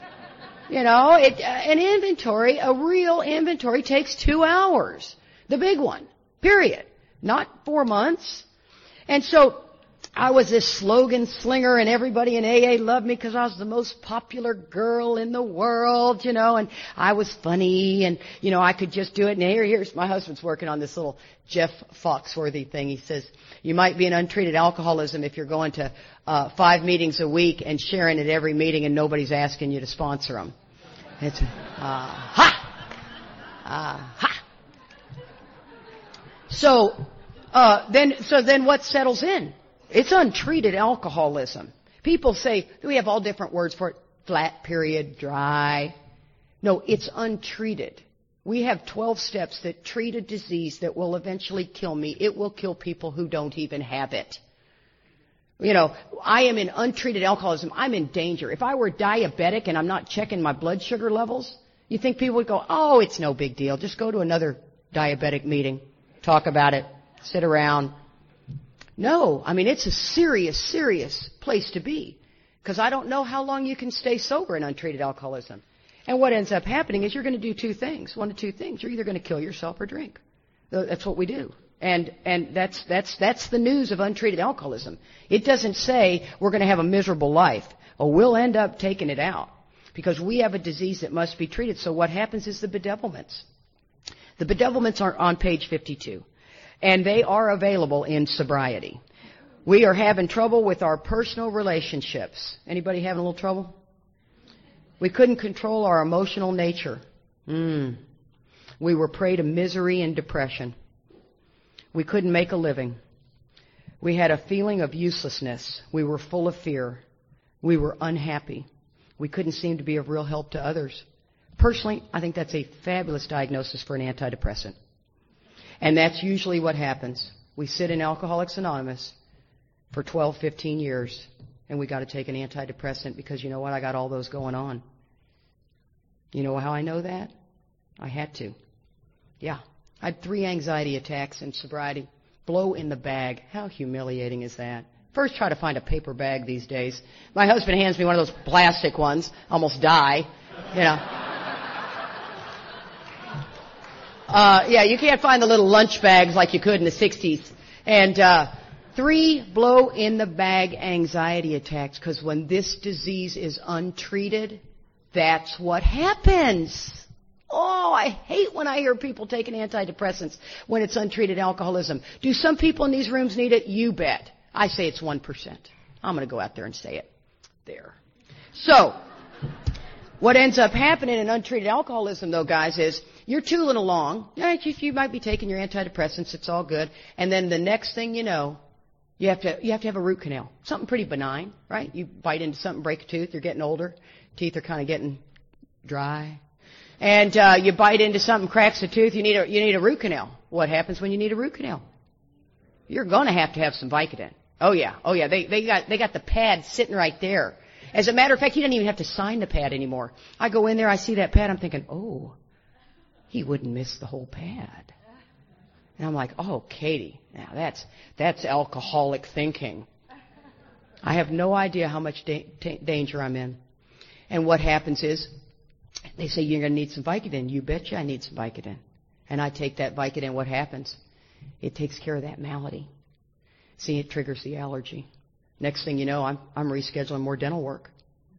An inventory, a real inventory, takes 2 hours. The big one, period. Not 4 months. And so I was this slogan slinger, and everybody in AA loved me because I was the most popular girl in the world, and I was funny, and, I could just do it. And here's my husband's working on this little Jeff Foxworthy thing. He says, you might be in untreated alcoholism if you're going to 5 meetings a week and sharing at every meeting and nobody's asking you to sponsor them. It's, So then what settles in? It's untreated alcoholism. People say, we have all different words for it. Flat period, dry. No, it's untreated. We have 12 steps that treat a disease that will eventually kill me. It will kill people who don't even have it. I am in untreated alcoholism. I'm in danger. If I were diabetic and I'm not checking my blood sugar levels, you think people would go, oh, it's no big deal. Just go to another diabetic meeting. Talk about it. Sit around. No, it's a serious, serious place to be. Because I don't know how long you can stay sober in untreated alcoholism. And what ends up happening is you're going to do two things. One of two things. You're either going to kill yourself or drink. That's what we do. And that's the news of untreated alcoholism. It doesn't say we're going to have a miserable life. Or we'll end up taking it out. Because we have a disease that must be treated. So what happens is the bedevilments. The bedevilments are on page 52. And they are available in sobriety. We are having trouble with our personal relationships. Anybody having a little trouble? We couldn't control our emotional nature. We were prey to misery and depression. We couldn't make a living. We had a feeling of uselessness. We were full of fear. We were unhappy. We couldn't seem to be of real help to others. Personally, I think that's a fabulous diagnosis for an antidepressant. And that's usually what happens. We sit in Alcoholics Anonymous for 12, 15 years, and we got to take an antidepressant because you know what? I got all those going on. You know how I know that? I had to. Yeah. I had 3 anxiety attacks in sobriety. Blow in the bag. How humiliating is that? First, try to find a paper bag these days. My husband hands me one of those plastic ones. Almost die. You know. Yeah, you can't find the little lunch bags like you could in the 60s. And 3 blow-in-the-bag anxiety attacks, because when this disease is untreated, that's what happens. Oh, I hate when I hear people taking antidepressants when it's untreated alcoholism. Do some people in these rooms need it? You bet. I say it's 1%. I'm going to go out there and say it. There. So, what ends up happening in untreated alcoholism, though, guys, is you're tooling along. You might be taking your antidepressants. It's all good. And then the next thing you know, you have to have a root canal. Something pretty benign, right? You bite into something, break a tooth. You're getting older. Teeth are kind of getting dry. And you bite into something, cracks a tooth. You need a root canal. What happens when you need a root canal? You're going to have some Vicodin. Oh yeah. They got the pad sitting right there. As a matter of fact, you don't even have to sign the pad anymore. I go in there, I see that pad, I'm thinking, oh, he wouldn't miss the whole pad. And I'm like, oh, Katie, now that's alcoholic thinking. I have no idea how much danger I'm in. And what happens is, they say you're going to need some Vicodin. You betcha I need some Vicodin. And I take that Vicodin. What happens? It takes care of that malady. See, it triggers the allergy. Next thing you know, I'm rescheduling more dental work.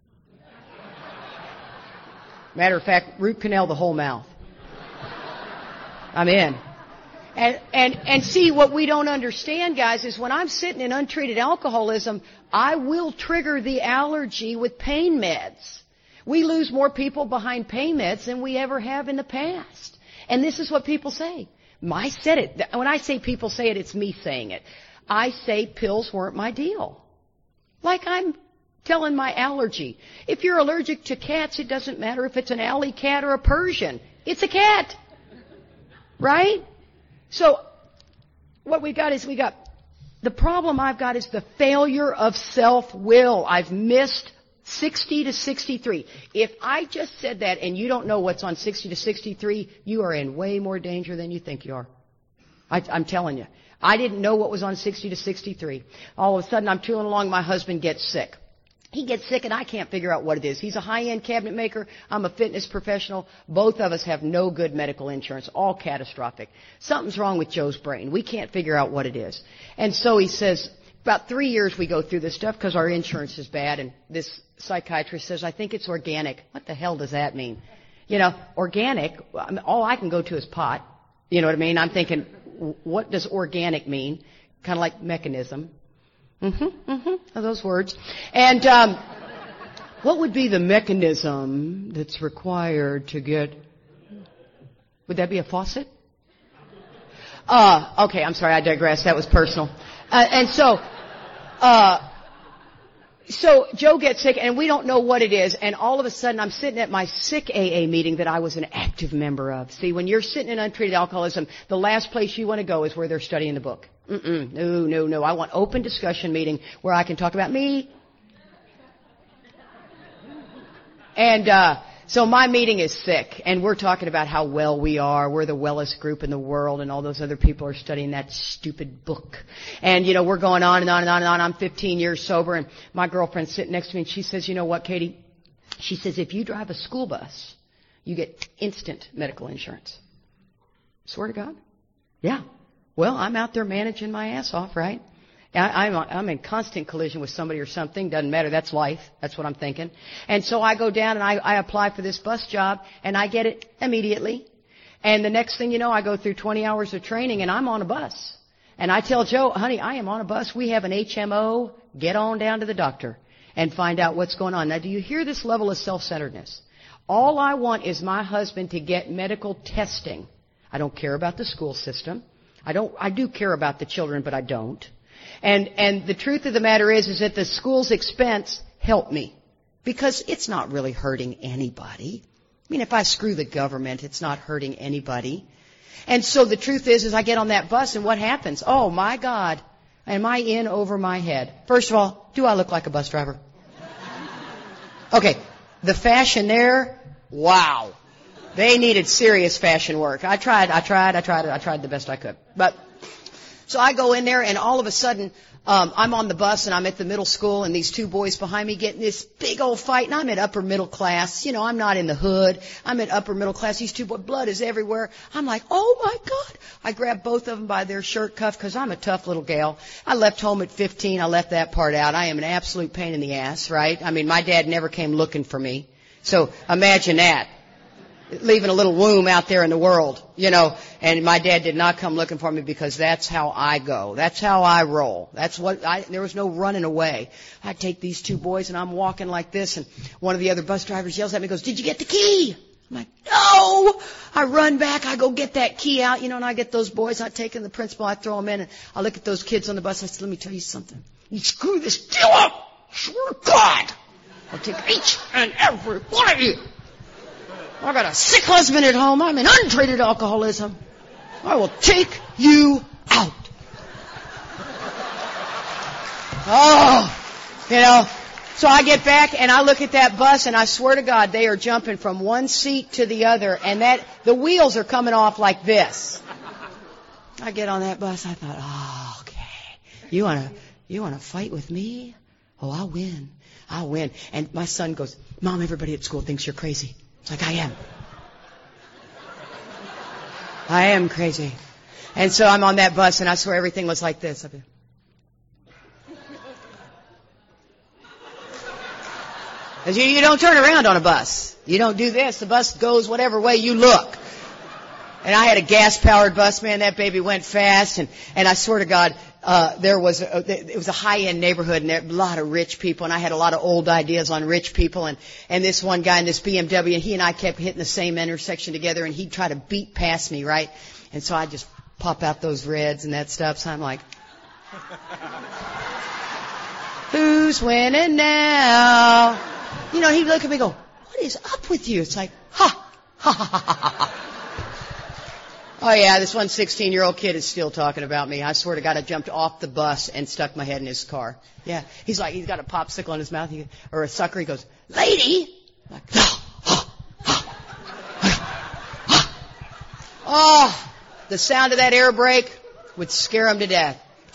Matter of fact, root canal the whole mouth. I'm in. And see, what we don't understand, guys, is when I'm sitting in untreated alcoholism, I will trigger the allergy with pain meds. We lose more people behind pain meds than we ever have in the past. And this is what people say. I said it. When I say people say it, it's me saying it. I say pills weren't my deal. Like I'm telling my allergy. If you're allergic to cats, it doesn't matter if it's an alley cat or a Persian. It's a cat. Right? So what we got, the problem I've got is the failure of self-will. I've missed 60 to 63. If I just said that and you don't know what's on 60 to 63, you are in way more danger than you think you are. I'm telling you. I didn't know what was on 60 to 63. All of a sudden, I'm tooling along, my husband gets sick. He gets sick and I can't figure out what it is. He's a high-end cabinet maker. I'm a fitness professional. Both of us have no good medical insurance, all catastrophic. Something's wrong with Joe's brain. We can't figure out what it is. And so he says, about 3 years we go through this stuff because our insurance is bad. And this psychiatrist says, I think it's organic. What the hell does that mean? You know, organic, all I can go to is pot. You know what I mean? I'm thinking, what does organic mean? Kind of like mechanism. Are those words. And what would be the mechanism that's required to get... Would that be a faucet? Okay, I'm sorry, I digress. That was personal. So Joe gets sick, and we don't know what it is, and all of a sudden I'm sitting at my sick AA meeting that I was an active member of. See, when you're sitting in untreated alcoholism, the last place you want to go is where they're studying the book. No. I want open discussion meeting where I can talk about me. And so my meeting is sick, and we're talking about how well we are. We're the wellest group in the world, and all those other people are studying that stupid book. And, you know, we're going on and on and on and on. I'm 15 years sober, and my girlfriend's sitting next to me, and she says, you know what, Katie? She says, if you drive a school bus you get instant medical insurance. Swear to God. Yeah. Well, I'm out there managing my ass off, right? I'm in constant collision with somebody or something. Doesn't matter. That's life. That's what I'm thinking. And so I go down and I apply for this bus job, and I get it immediately. And the next thing you know, I go through 20 hours of training, and I'm on a bus. And I tell Joe, honey, I am on a bus. We have an HMO. Get on down to the doctor and find out what's going on. Now, do you hear this level of self-centeredness? All I want is my husband to get medical testing. I don't care about the school system. I do care about the children, but I don't. And the truth of the matter is that the school's expense helped me, because it's not really hurting anybody. I mean, if I screw the government, it's not hurting anybody. And so the truth is I get on that bus, and what happens? Oh, my God, am I in over my head? First of all, do I look like a bus driver? Okay, the fashion there, wow. They needed serious fashion work. I tried the best I could. But so I go in there, and all of a sudden, I'm on the bus, and I'm at the middle school, and these two boys behind me get in this big old fight, and I'm at upper middle class. You know, I'm not in the hood. I'm at upper middle class. These two boys, blood is everywhere. I'm like, oh, my God. I grab both of them by their shirt cuff, because I'm a tough little gal. I left home at 15. I left that part out. I am an absolute pain in the ass, right? I mean, my dad never came looking for me. So imagine that. Leaving a little womb out there in the world, you know, and my dad did not come looking for me, because that's how I go. That's how I roll. There was no running away. I take these two boys, and I'm walking like this, and one of the other bus drivers yells at me, goes, did you get the key? I'm like, no! I run back, I go get that key out, you know, and I get those boys, I take in the principal, I throw them in, and I look at those kids on the bus, I said, let me tell you something. You screw this deal up, swear to God, I'll take each and every one of you. I got a sick husband at home. I'm in untreated alcoholism. I will take you out. Oh, you know. So I get back and I look at that bus, and I swear to God, they are jumping from one seat to the other, and the wheels are coming off like this. I get on that bus. I thought, oh, okay. You wanna fight with me? Oh, I'll win. I'll win. And my son goes, Mom, everybody at school thinks you're crazy. It's like, I am. I am crazy. And so I'm on that bus, and I swear everything was like this. You don't turn around on a bus. You don't do this. The bus goes whatever way you look. And I had a gas-powered bus, man. That baby went fast. And I swear to God, it was a high-end neighborhood, and there were a lot of rich people, and I had a lot of old ideas on rich people, and this one guy in this BMW, and he and I kept hitting the same intersection together, and he'd try to beat past me, right? And so I just pop out those reds and that stuff, so I'm like, who's winning now? You know, he'd look at me and go, what is up with you? It's like, ha, ha, ha, ha, ha, ha. Oh, yeah, this one 16-year-old kid is still talking about me. I swear to God, I jumped off the bus and stuck my head in his car. Yeah, he's got a popsicle in his mouth, or a sucker. He goes, lady! I'm like, oh, the sound of that air brake would scare him to death.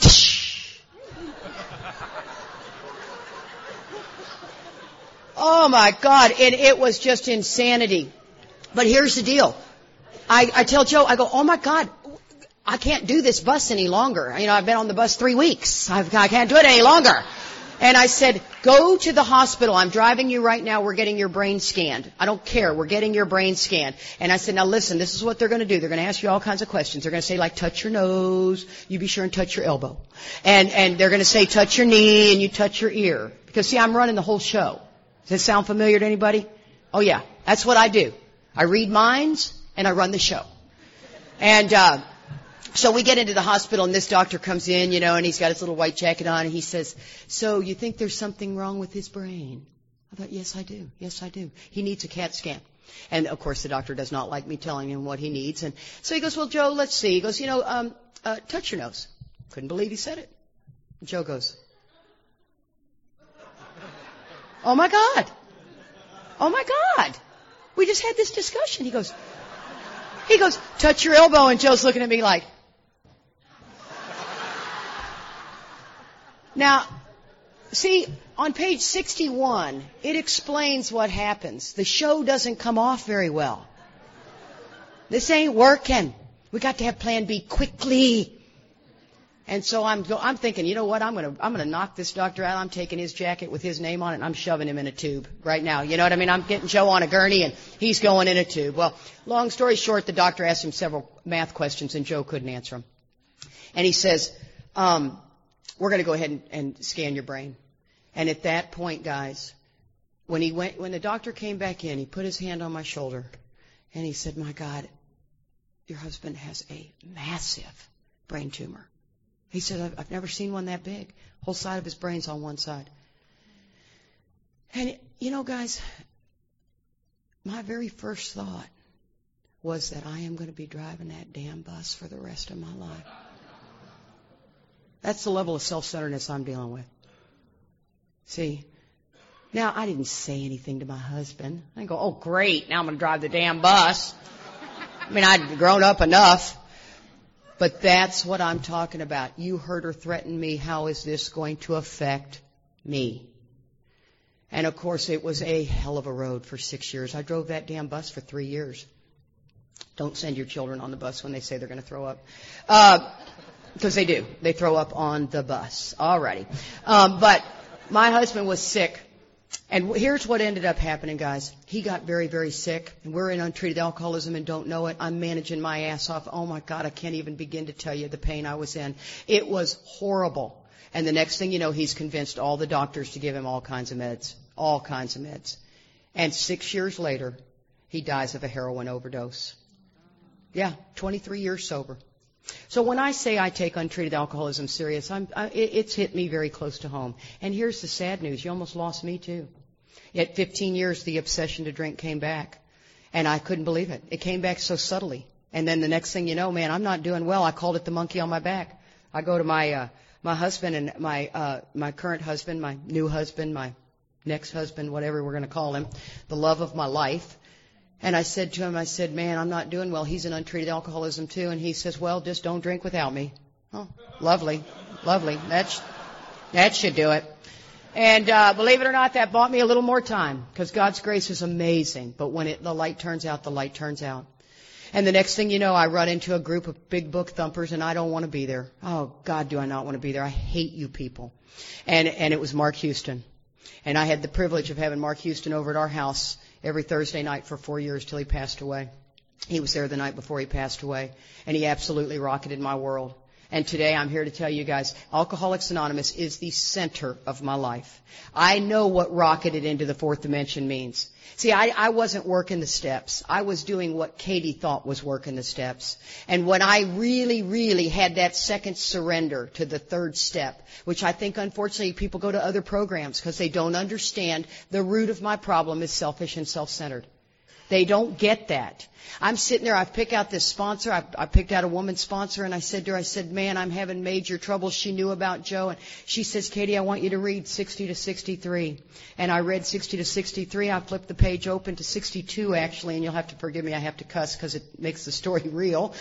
Oh, my God, and it was just insanity. But here's the deal. I tell Joe, I go, oh, my God, I can't do this bus any longer. You know, I've been on the bus 3 weeks. I can't do it any longer. And I said, go to the hospital. I'm driving you right now. We're getting your brain scanned. I don't care. We're getting your brain scanned. And I said, now listen, this is what they're going to do. They're going to ask you all kinds of questions. They're going to say, like, touch your nose. You be sure and touch your elbow. And they're going to say, touch your knee, and you touch your ear. Because, see, I'm running the whole show. Does that sound familiar to anybody? Oh, yeah. That's what I do. I read minds, and I run the show. And so we get into the hospital, and this doctor comes in, you know, and he's got his little white jacket on, and he says, so you think there's something wrong with his brain? I thought, yes, I do. Yes, I do. He needs a CAT scan. And, of course, the doctor does not like me telling him what he needs. And so he goes, well, Joe, let's see. He goes, you know, touch your nose. Couldn't believe he said it. And Joe goes, oh, my God. Oh, my God. We just had this discussion. He goes, touch your elbow. And Joe's looking at me like. See, on page 61, it explains what happens. The show doesn't come off very well. This ain't working. We got to have plan B quickly. And so I'm thinking, you know what? I'm gonna knock this doctor out. I'm taking his jacket with his name on it and I'm shoving him in a tube right now. You know what I mean? I'm getting Joe on a gurney and he's going in a tube. Well, long story short, the doctor asked him several math questions and Joe couldn't answer them. And he says, we're going to go ahead and scan your brain. And at that point, guys, when the doctor came back in, he put his hand on my shoulder and he said, my God, your husband has a massive brain tumor. He said, I've never seen one that big. Whole side of his brain's on one side. And, you know, guys, my very first thought was that I am going to be driving that damn bus for the rest of my life. That's the level of self-centeredness I'm dealing with. See, now I didn't say anything to my husband. I didn't go, oh, great, now I'm going to drive the damn bus. I mean, I'd grown up enough. But that's what I'm talking about. You heard her threaten me. How is this going to affect me? And, of course, it was a hell of a road for 6 years. I drove that damn bus for 3 years. Don't send your children on the bus when they say they're going to throw up. Because they do. They throw up on the bus. Alrighty. But my husband was sick. And here's what ended up happening, guys. He got very, very sick, and we're in untreated alcoholism and don't know it. I'm managing my ass off. Oh, my God, I can't even begin to tell you the pain I was in. It was horrible. And the next thing you know, he's convinced all the doctors to give him all kinds of meds. And 6 years later, he dies of a heroin overdose. Yeah, 23 years sober. So when I say I take untreated alcoholism serious, it's hit me very close to home. And here's the sad news. You almost lost me, too. At 15 years, the obsession to drink came back. And I couldn't believe it. It came back so subtly. And then the next thing you know, man, I'm not doing well. I called it the monkey on my back. I go to my husband and my current husband, my new husband, my next husband, whatever we're going to call him, the love of my life. And I said to him, man, I'm not doing well. He's in untreated alcoholism, too. And he says, well, just don't drink without me. Oh, lovely. That should do it. And believe it or not, that bought me a little more time because God's grace is amazing. But when the light turns out, the light turns out. And the next thing you know, I run into a group of big book thumpers, and I don't want to be there. Oh, God, do I not want to be there. I hate you people. And it was Mark Houston. And I had the privilege of having Mark Houston over at our house every Thursday night for 4 years till he passed away. He was there the night before he passed away, and he absolutely rocketed my world. And today I'm here to tell you guys, Alcoholics Anonymous is the center of my life. I know what rocketed into the fourth dimension means. See, I wasn't working the steps. I was doing what Katie thought was working the steps. And when I really, really had that second surrender to the third step, which I think, unfortunately, people go to other programs because they don't understand the root of my problem is selfish and self-centered. They don't get that. I'm sitting there, I pick out this sponsor, I picked out a woman sponsor, and I said to her, man, I'm having major trouble. She knew about Joe, and she says, Katie, I want you to read 60 to 63. And I read 60 to 63. I flipped the page open to 62, actually, and you'll have to forgive me, I have to cuss because it makes the story real,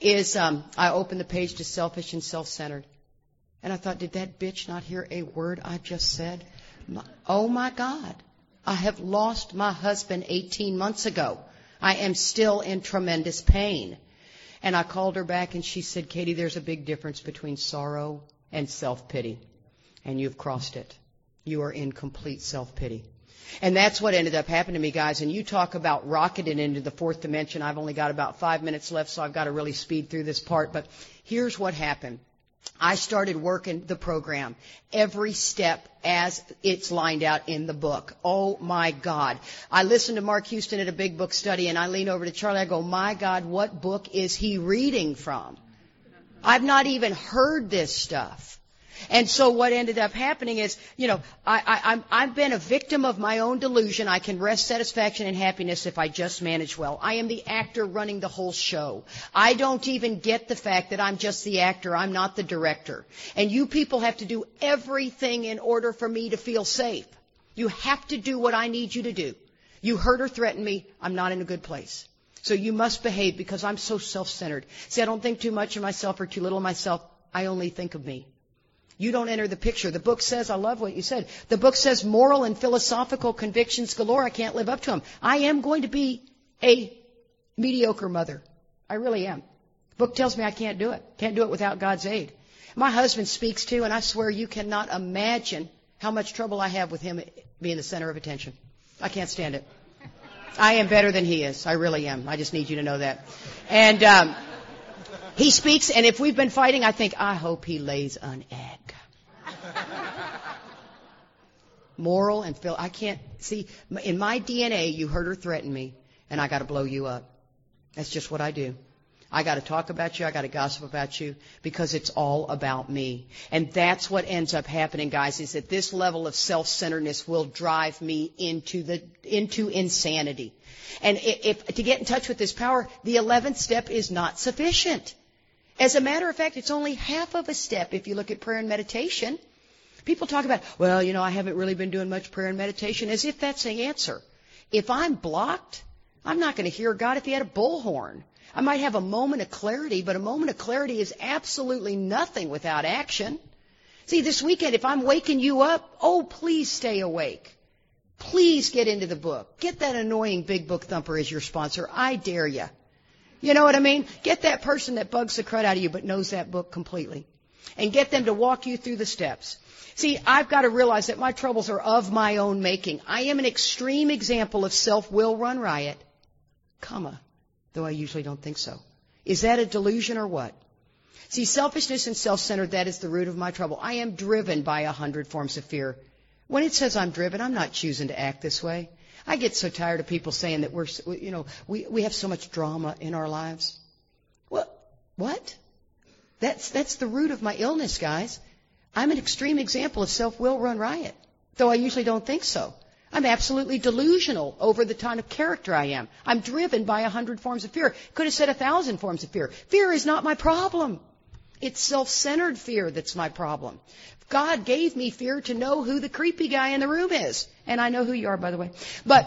I opened the page to selfish and self-centered. And I thought, did that bitch not hear a word I just said? Oh, my God. I have lost my husband 18 months ago. I am still in tremendous pain. And I called her back and she said, Katie, there's a big difference between sorrow and self-pity. And you've crossed it. You are in complete self-pity. And that's what ended up happening to me, guys. And you talk about rocketing into the fourth dimension. I've only got about 5 minutes left, so I've got to really speed through this part. But here's what happened. I started working the program, every step as it's lined out in the book. Oh, my God. I listened to Mark Houston at a big book study, and I lean over to Charlie. I go, my God, what book is he reading from? I've not even heard this stuff. And so what ended up happening is, I've been a victim of my own delusion. I can rest satisfaction and happiness if I just manage well. I am the actor running the whole show. I don't even get the fact that I'm just the actor. I'm not the director. And you people have to do everything in order for me to feel safe. You have to do what I need you to do. You hurt or threaten me, I'm not in a good place. So you must behave because I'm so self-centered. See, I don't think too much of myself or too little of myself. I only think of me. You don't enter the picture. The book says, I love what you said, the book says moral and philosophical convictions galore. I can't live up to them. I am going to be a mediocre mother. I really am. The book tells me I can't do it. Can't do it without God's aid. My husband speaks too, and I swear you cannot imagine how much trouble I have with him being the center of attention. I can't stand it. I am better than he is. I really am. I just need you to know that. And he speaks, and if we've been fighting, I think, I hope he lays an egg. Moral and I can't see. In my DNA, you hurt or threaten me, and I got to blow you up. That's just what I do. I got to talk about you. I got to gossip about you because it's all about me. And that's what ends up happening, guys, is that this level of self-centeredness will drive me into insanity. And if to get in touch with this power, the 11th step is not sufficient. As a matter of fact, it's only half of a step if you look at prayer and meditation. People talk about, well, I haven't really been doing much prayer and meditation, as if that's the answer. If I'm blocked, I'm not going to hear God if he had a bullhorn. I might have a moment of clarity, but a moment of clarity is absolutely nothing without action. See, this weekend, if I'm waking you up, please stay awake. Please get into the book. Get that annoying big book thumper as your sponsor. I dare you. You know what I mean? Get that person that bugs the crud out of you but knows that book completely. And get them to walk you through the steps. See, I've got to realize that my troubles are of my own making. I am an extreme example of self-will run riot, though I usually don't think so. Is that a delusion or what? See, selfishness and self-centered, that is the root of my trouble. I am driven by 100 forms of fear. When it says I'm driven, I'm not choosing to act this way. I get so tired of people saying that we have so much drama in our lives. What? That's the root of my illness, guys. I'm an extreme example of self-will run riot, though I usually don't think so. I'm absolutely delusional over the kind of character I am. I'm driven by 100 forms of fear. Could have said 1,000 forms of fear. Fear is not my problem. It's self-centered fear that's my problem. God gave me fear to know who the creepy guy in the room is. And I know who you are, by the way. But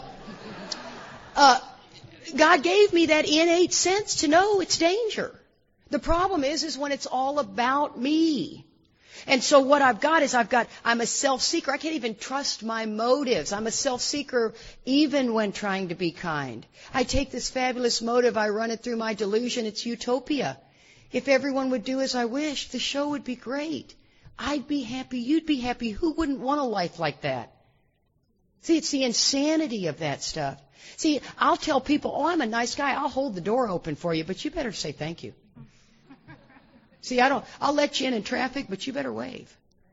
God gave me that innate sense to know it's danger. The problem is when it's all about me. And so what I've got is I'm a self-seeker. I can't even trust my motives. I'm a self-seeker even when trying to be kind. I take this fabulous motive, I run it through my delusion. It's utopia. If everyone would do as I wish, the show would be great. I'd be happy. You'd be happy. Who wouldn't want a life like that? See, it's the insanity of that stuff. See, I'll tell people, I'm a nice guy. I'll hold the door open for you, but you better say thank you. See, I'll let you in traffic, but you better wave.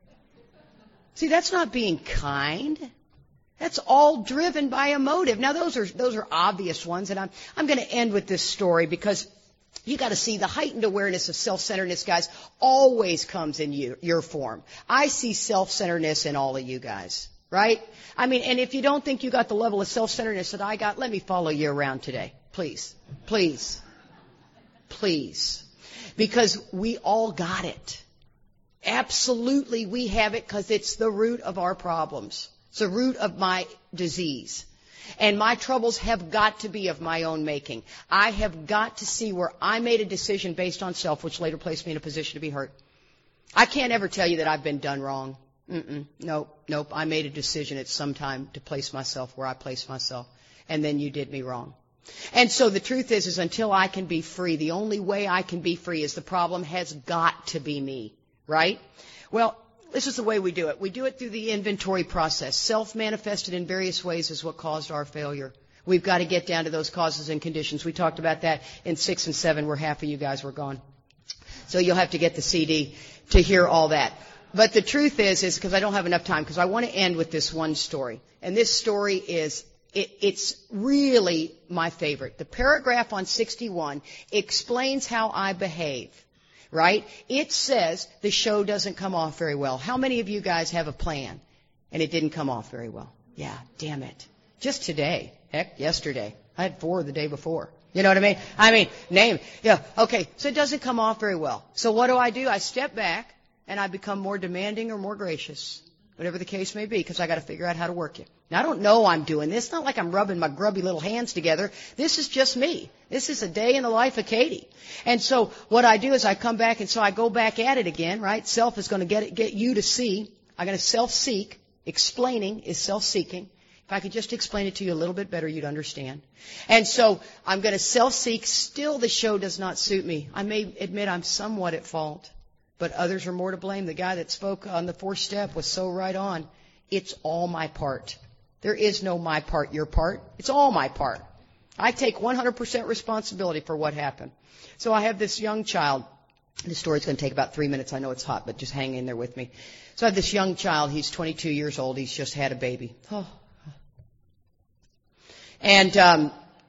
See, that's not being kind. That's all driven by a motive. Now, those are obvious ones, and I'm going to end with this story because you got to see the heightened awareness of self-centeredness, guys, always comes in your form. I see self-centeredness in all of you guys, right? I mean, and if you don't think you got the level of self-centeredness that I got, let me follow you around today. Please. Please. Please. Because we all got it. Absolutely, we have it because it's the root of our problems. It's the root of my disease. And my troubles have got to be of my own making. I have got to see where I made a decision based on self, which later placed me in a position to be hurt. I can't ever tell you that I've been done wrong. Nope. I made a decision at some time to place myself where I placed myself. And then you did me wrong. And so the truth is until I can be free, the only way I can be free is the problem has got to be me, right? Well, this is the way we do it. We do it through the inventory process. Self-manifested in various ways is what caused our failure. We've got to get down to those causes and conditions. We talked about that in 6 and 7 where half of you guys were gone. So you'll have to get the CD to hear all that. But the truth is because I don't have enough time, because I want to end with this one story. And this story is it's really my favorite. The paragraph on 61 explains how I behave, right? It says the show doesn't come off very well. How many of you guys have a plan and it didn't come off very well? Yeah, damn it. Just today. Heck, yesterday. I had 4 the day before. You know what I mean? Name. Yeah, okay. So it doesn't come off very well. So what do? I step back and I become more demanding or more gracious. whatever the case may be, because I got to figure out how to work it. Now, I don't know I'm doing this. It's not like I'm rubbing my grubby little hands together. This is just me. This is a day in the life of Katie. And so what I do is I come back, and so I go back at it again, right? Self is going to get you to see. I'm going to self-seek. Explaining is self-seeking. If I could just explain it to you a little bit better, you'd understand. And so I'm going to self-seek. Still, the show does not suit me. I may admit I'm somewhat at fault, but others are more to blame. The guy that spoke on the 4th step was so right on. It's all my part. There is no my part, your part. It's all my part. I take 100% responsibility for what happened. So I have this young child. The story's going to take about 3 minutes. I know it's hot, but just hang in there with me. So I have this young child. He's 22 years old. He's just had a baby. Oh. And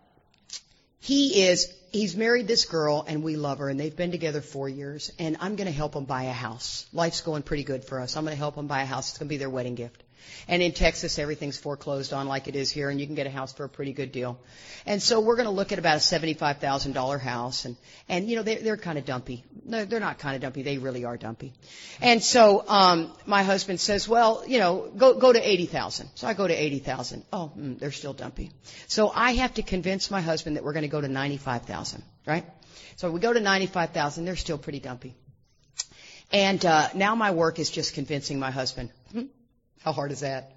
he's married this girl, and we love her, and they've been together 4 years, and I'm going to help them buy a house. Life's going pretty good for us. I'm going to help them buy a house. It's going to be their wedding gift. And in Texas, everything's foreclosed on like it is here, and you can get a house for a pretty good deal. And so we're going to look at about a $75,000 house, and you know, they're kind of dumpy. No, they're not kind of dumpy. They really are dumpy. And so my husband says, well, you know, go to $80,000. So I go to $80,000. Oh, they're still dumpy. So I have to convince my husband that we're going to go to $95,000, right? So we go to $95,000. They're still pretty dumpy. And now my work is just convincing my husband. How hard is that?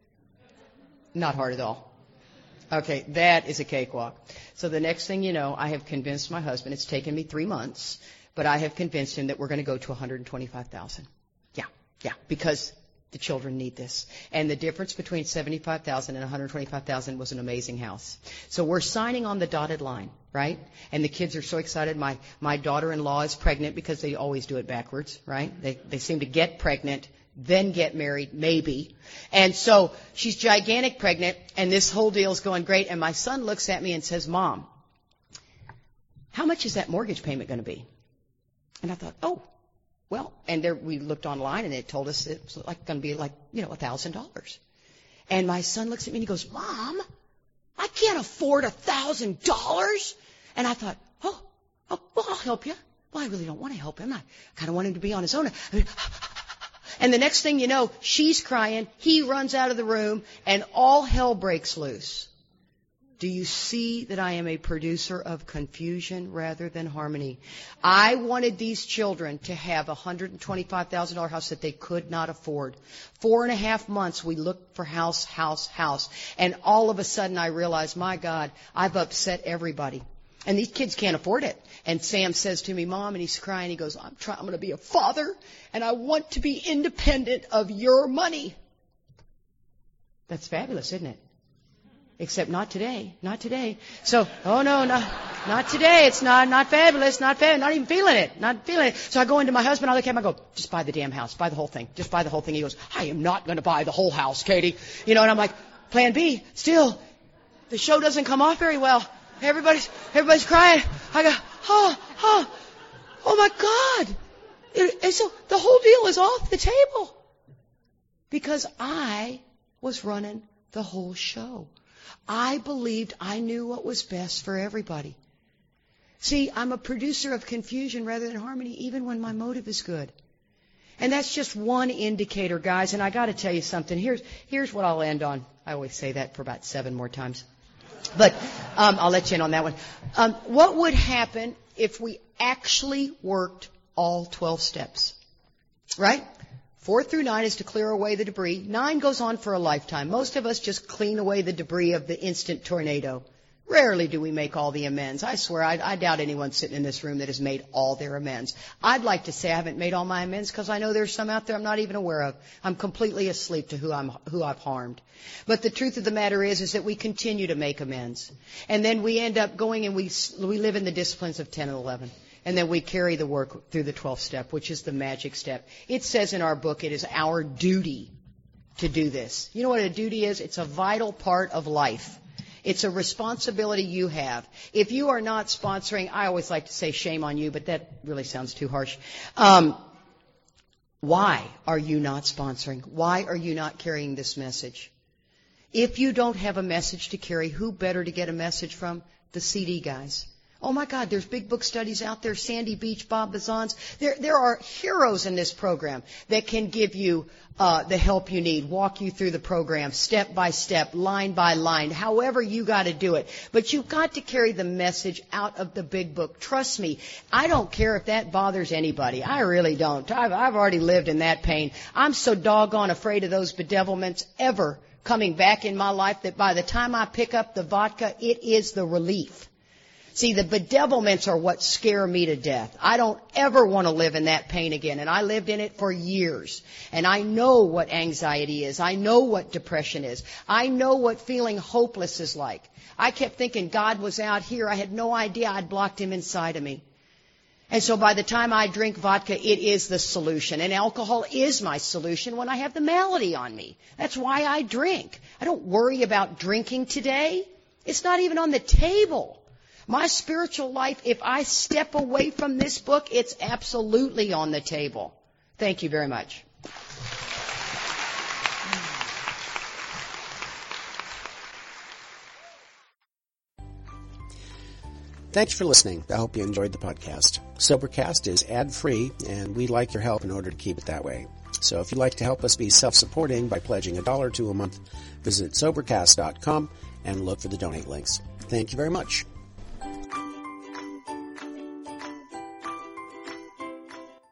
Not hard at all. Okay, that is a cakewalk. So the next thing you know, I have convinced my husband. It's taken me 3 months, but I have convinced him that we're going to go to $125,000. Yeah, because the children need this. And the difference between $75,000 and $125,000 was an amazing house. So we're signing on the dotted line, right? And the kids are so excited. My daughter-in-law is pregnant because they always do it backwards, right? They seem to get pregnant, then get married, maybe. And so she's gigantic pregnant, and this whole deal's going great. And my son looks at me and says, Mom, how much is that mortgage payment going to be? And I thought, oh, well, and there we looked online, and it told us it was like going to be like, you know, $1,000. And my son looks at me and he goes, Mom, I can't afford $1,000. And I thought, oh, well, I'll help you. Well, I really don't want to help him. I kind of want him to be on his own. And the next thing you know, she's crying. He runs out of the room, and all hell breaks loose. Do you see that I am a producer of confusion rather than harmony? I wanted these children to have a $125,000 house that they could not afford. 4.5 months we looked for house. And all of a sudden I realized, my God, I've upset everybody. And these kids can't afford it. And Sam says to me, Mom, and he's crying, he goes, I'm going to be a father, and I want to be independent of your money. That's fabulous, isn't it? Except not today. Not today. So, oh no, not today. It's not fabulous. Not even feeling it. So I go into my husband, I look at him, I go, just buy the damn house. Buy the whole thing. Just buy the whole thing. He goes, I am not going to buy the whole house, Katie. You know, and I'm like, plan B. Still, the show doesn't come off very well. Everybody's crying. I go, oh my God. And so the whole deal is off the table. Because I was running the whole show. I believed I knew what was best for everybody. See, I'm a producer of confusion rather than harmony, even when my motive is good. And that's just one indicator, guys. And I got to tell you something. Here's what I'll end on. I always say that for about 7 more times. But I'll let you in on that one. What would happen if we actually worked all 12 steps? Right? 4 through 9 is to clear away the debris. 9 goes on for a lifetime. Most of us just clean away the debris of the instant tornado. Rarely do we make all the amends. I swear, I doubt anyone sitting in this room that has made all their amends. I'd like to say I haven't made all my amends because I know there's some out there I'm not even aware of. I'm completely asleep to who I've harmed. But the truth of the matter is that we continue to make amends. And then we end up going and we live in the disciplines of 10 and 11. And then we carry the work through the 12th step, which is the magic step. It says in our book it is our duty to do this. You know what a duty is? It's a vital part of life. It's a responsibility you have. If you are not sponsoring, I always like to say shame on you, but that really sounds too harsh. Why are you not sponsoring? Why are you not carrying this message? If you don't have a message to carry, who better to get a message from? The CD guys. Oh my God, there's big book studies out there, Sandy Beach, Bob Bazan's. There are heroes in this program that can give you the help you need, walk you through the program step by step, line by line, however you got to do it. But you've got to carry the message out of the big book. Trust me, I don't care if that bothers anybody. I really don't. I've already lived in that pain. I'm so doggone afraid of those bedevilments ever coming back in my life that by the time I pick up the vodka, it is the relief. See, the bedevilments are what scare me to death. I don't ever want to live in that pain again. And I lived in it for years. And I know what anxiety is. I know what depression is. I know what feeling hopeless is like. I kept thinking God was out here. I had no idea I'd blocked him inside of me. And so by the time I drink vodka, it is the solution. And alcohol is my solution when I have the malady on me. That's why I drink. I don't worry about drinking today. It's not even on the table. My spiritual life, if I step away from this book, it's absolutely on the table. Thank you very much.
Thanks for listening. I hope you enjoyed the podcast. Sobercast is ad-free, and we'd like your help in order to keep it that way. So if you'd like to help us be self-supporting by pledging $1 or $2 a month, visit Sobercast.com and look for the donate links. Thank you very much.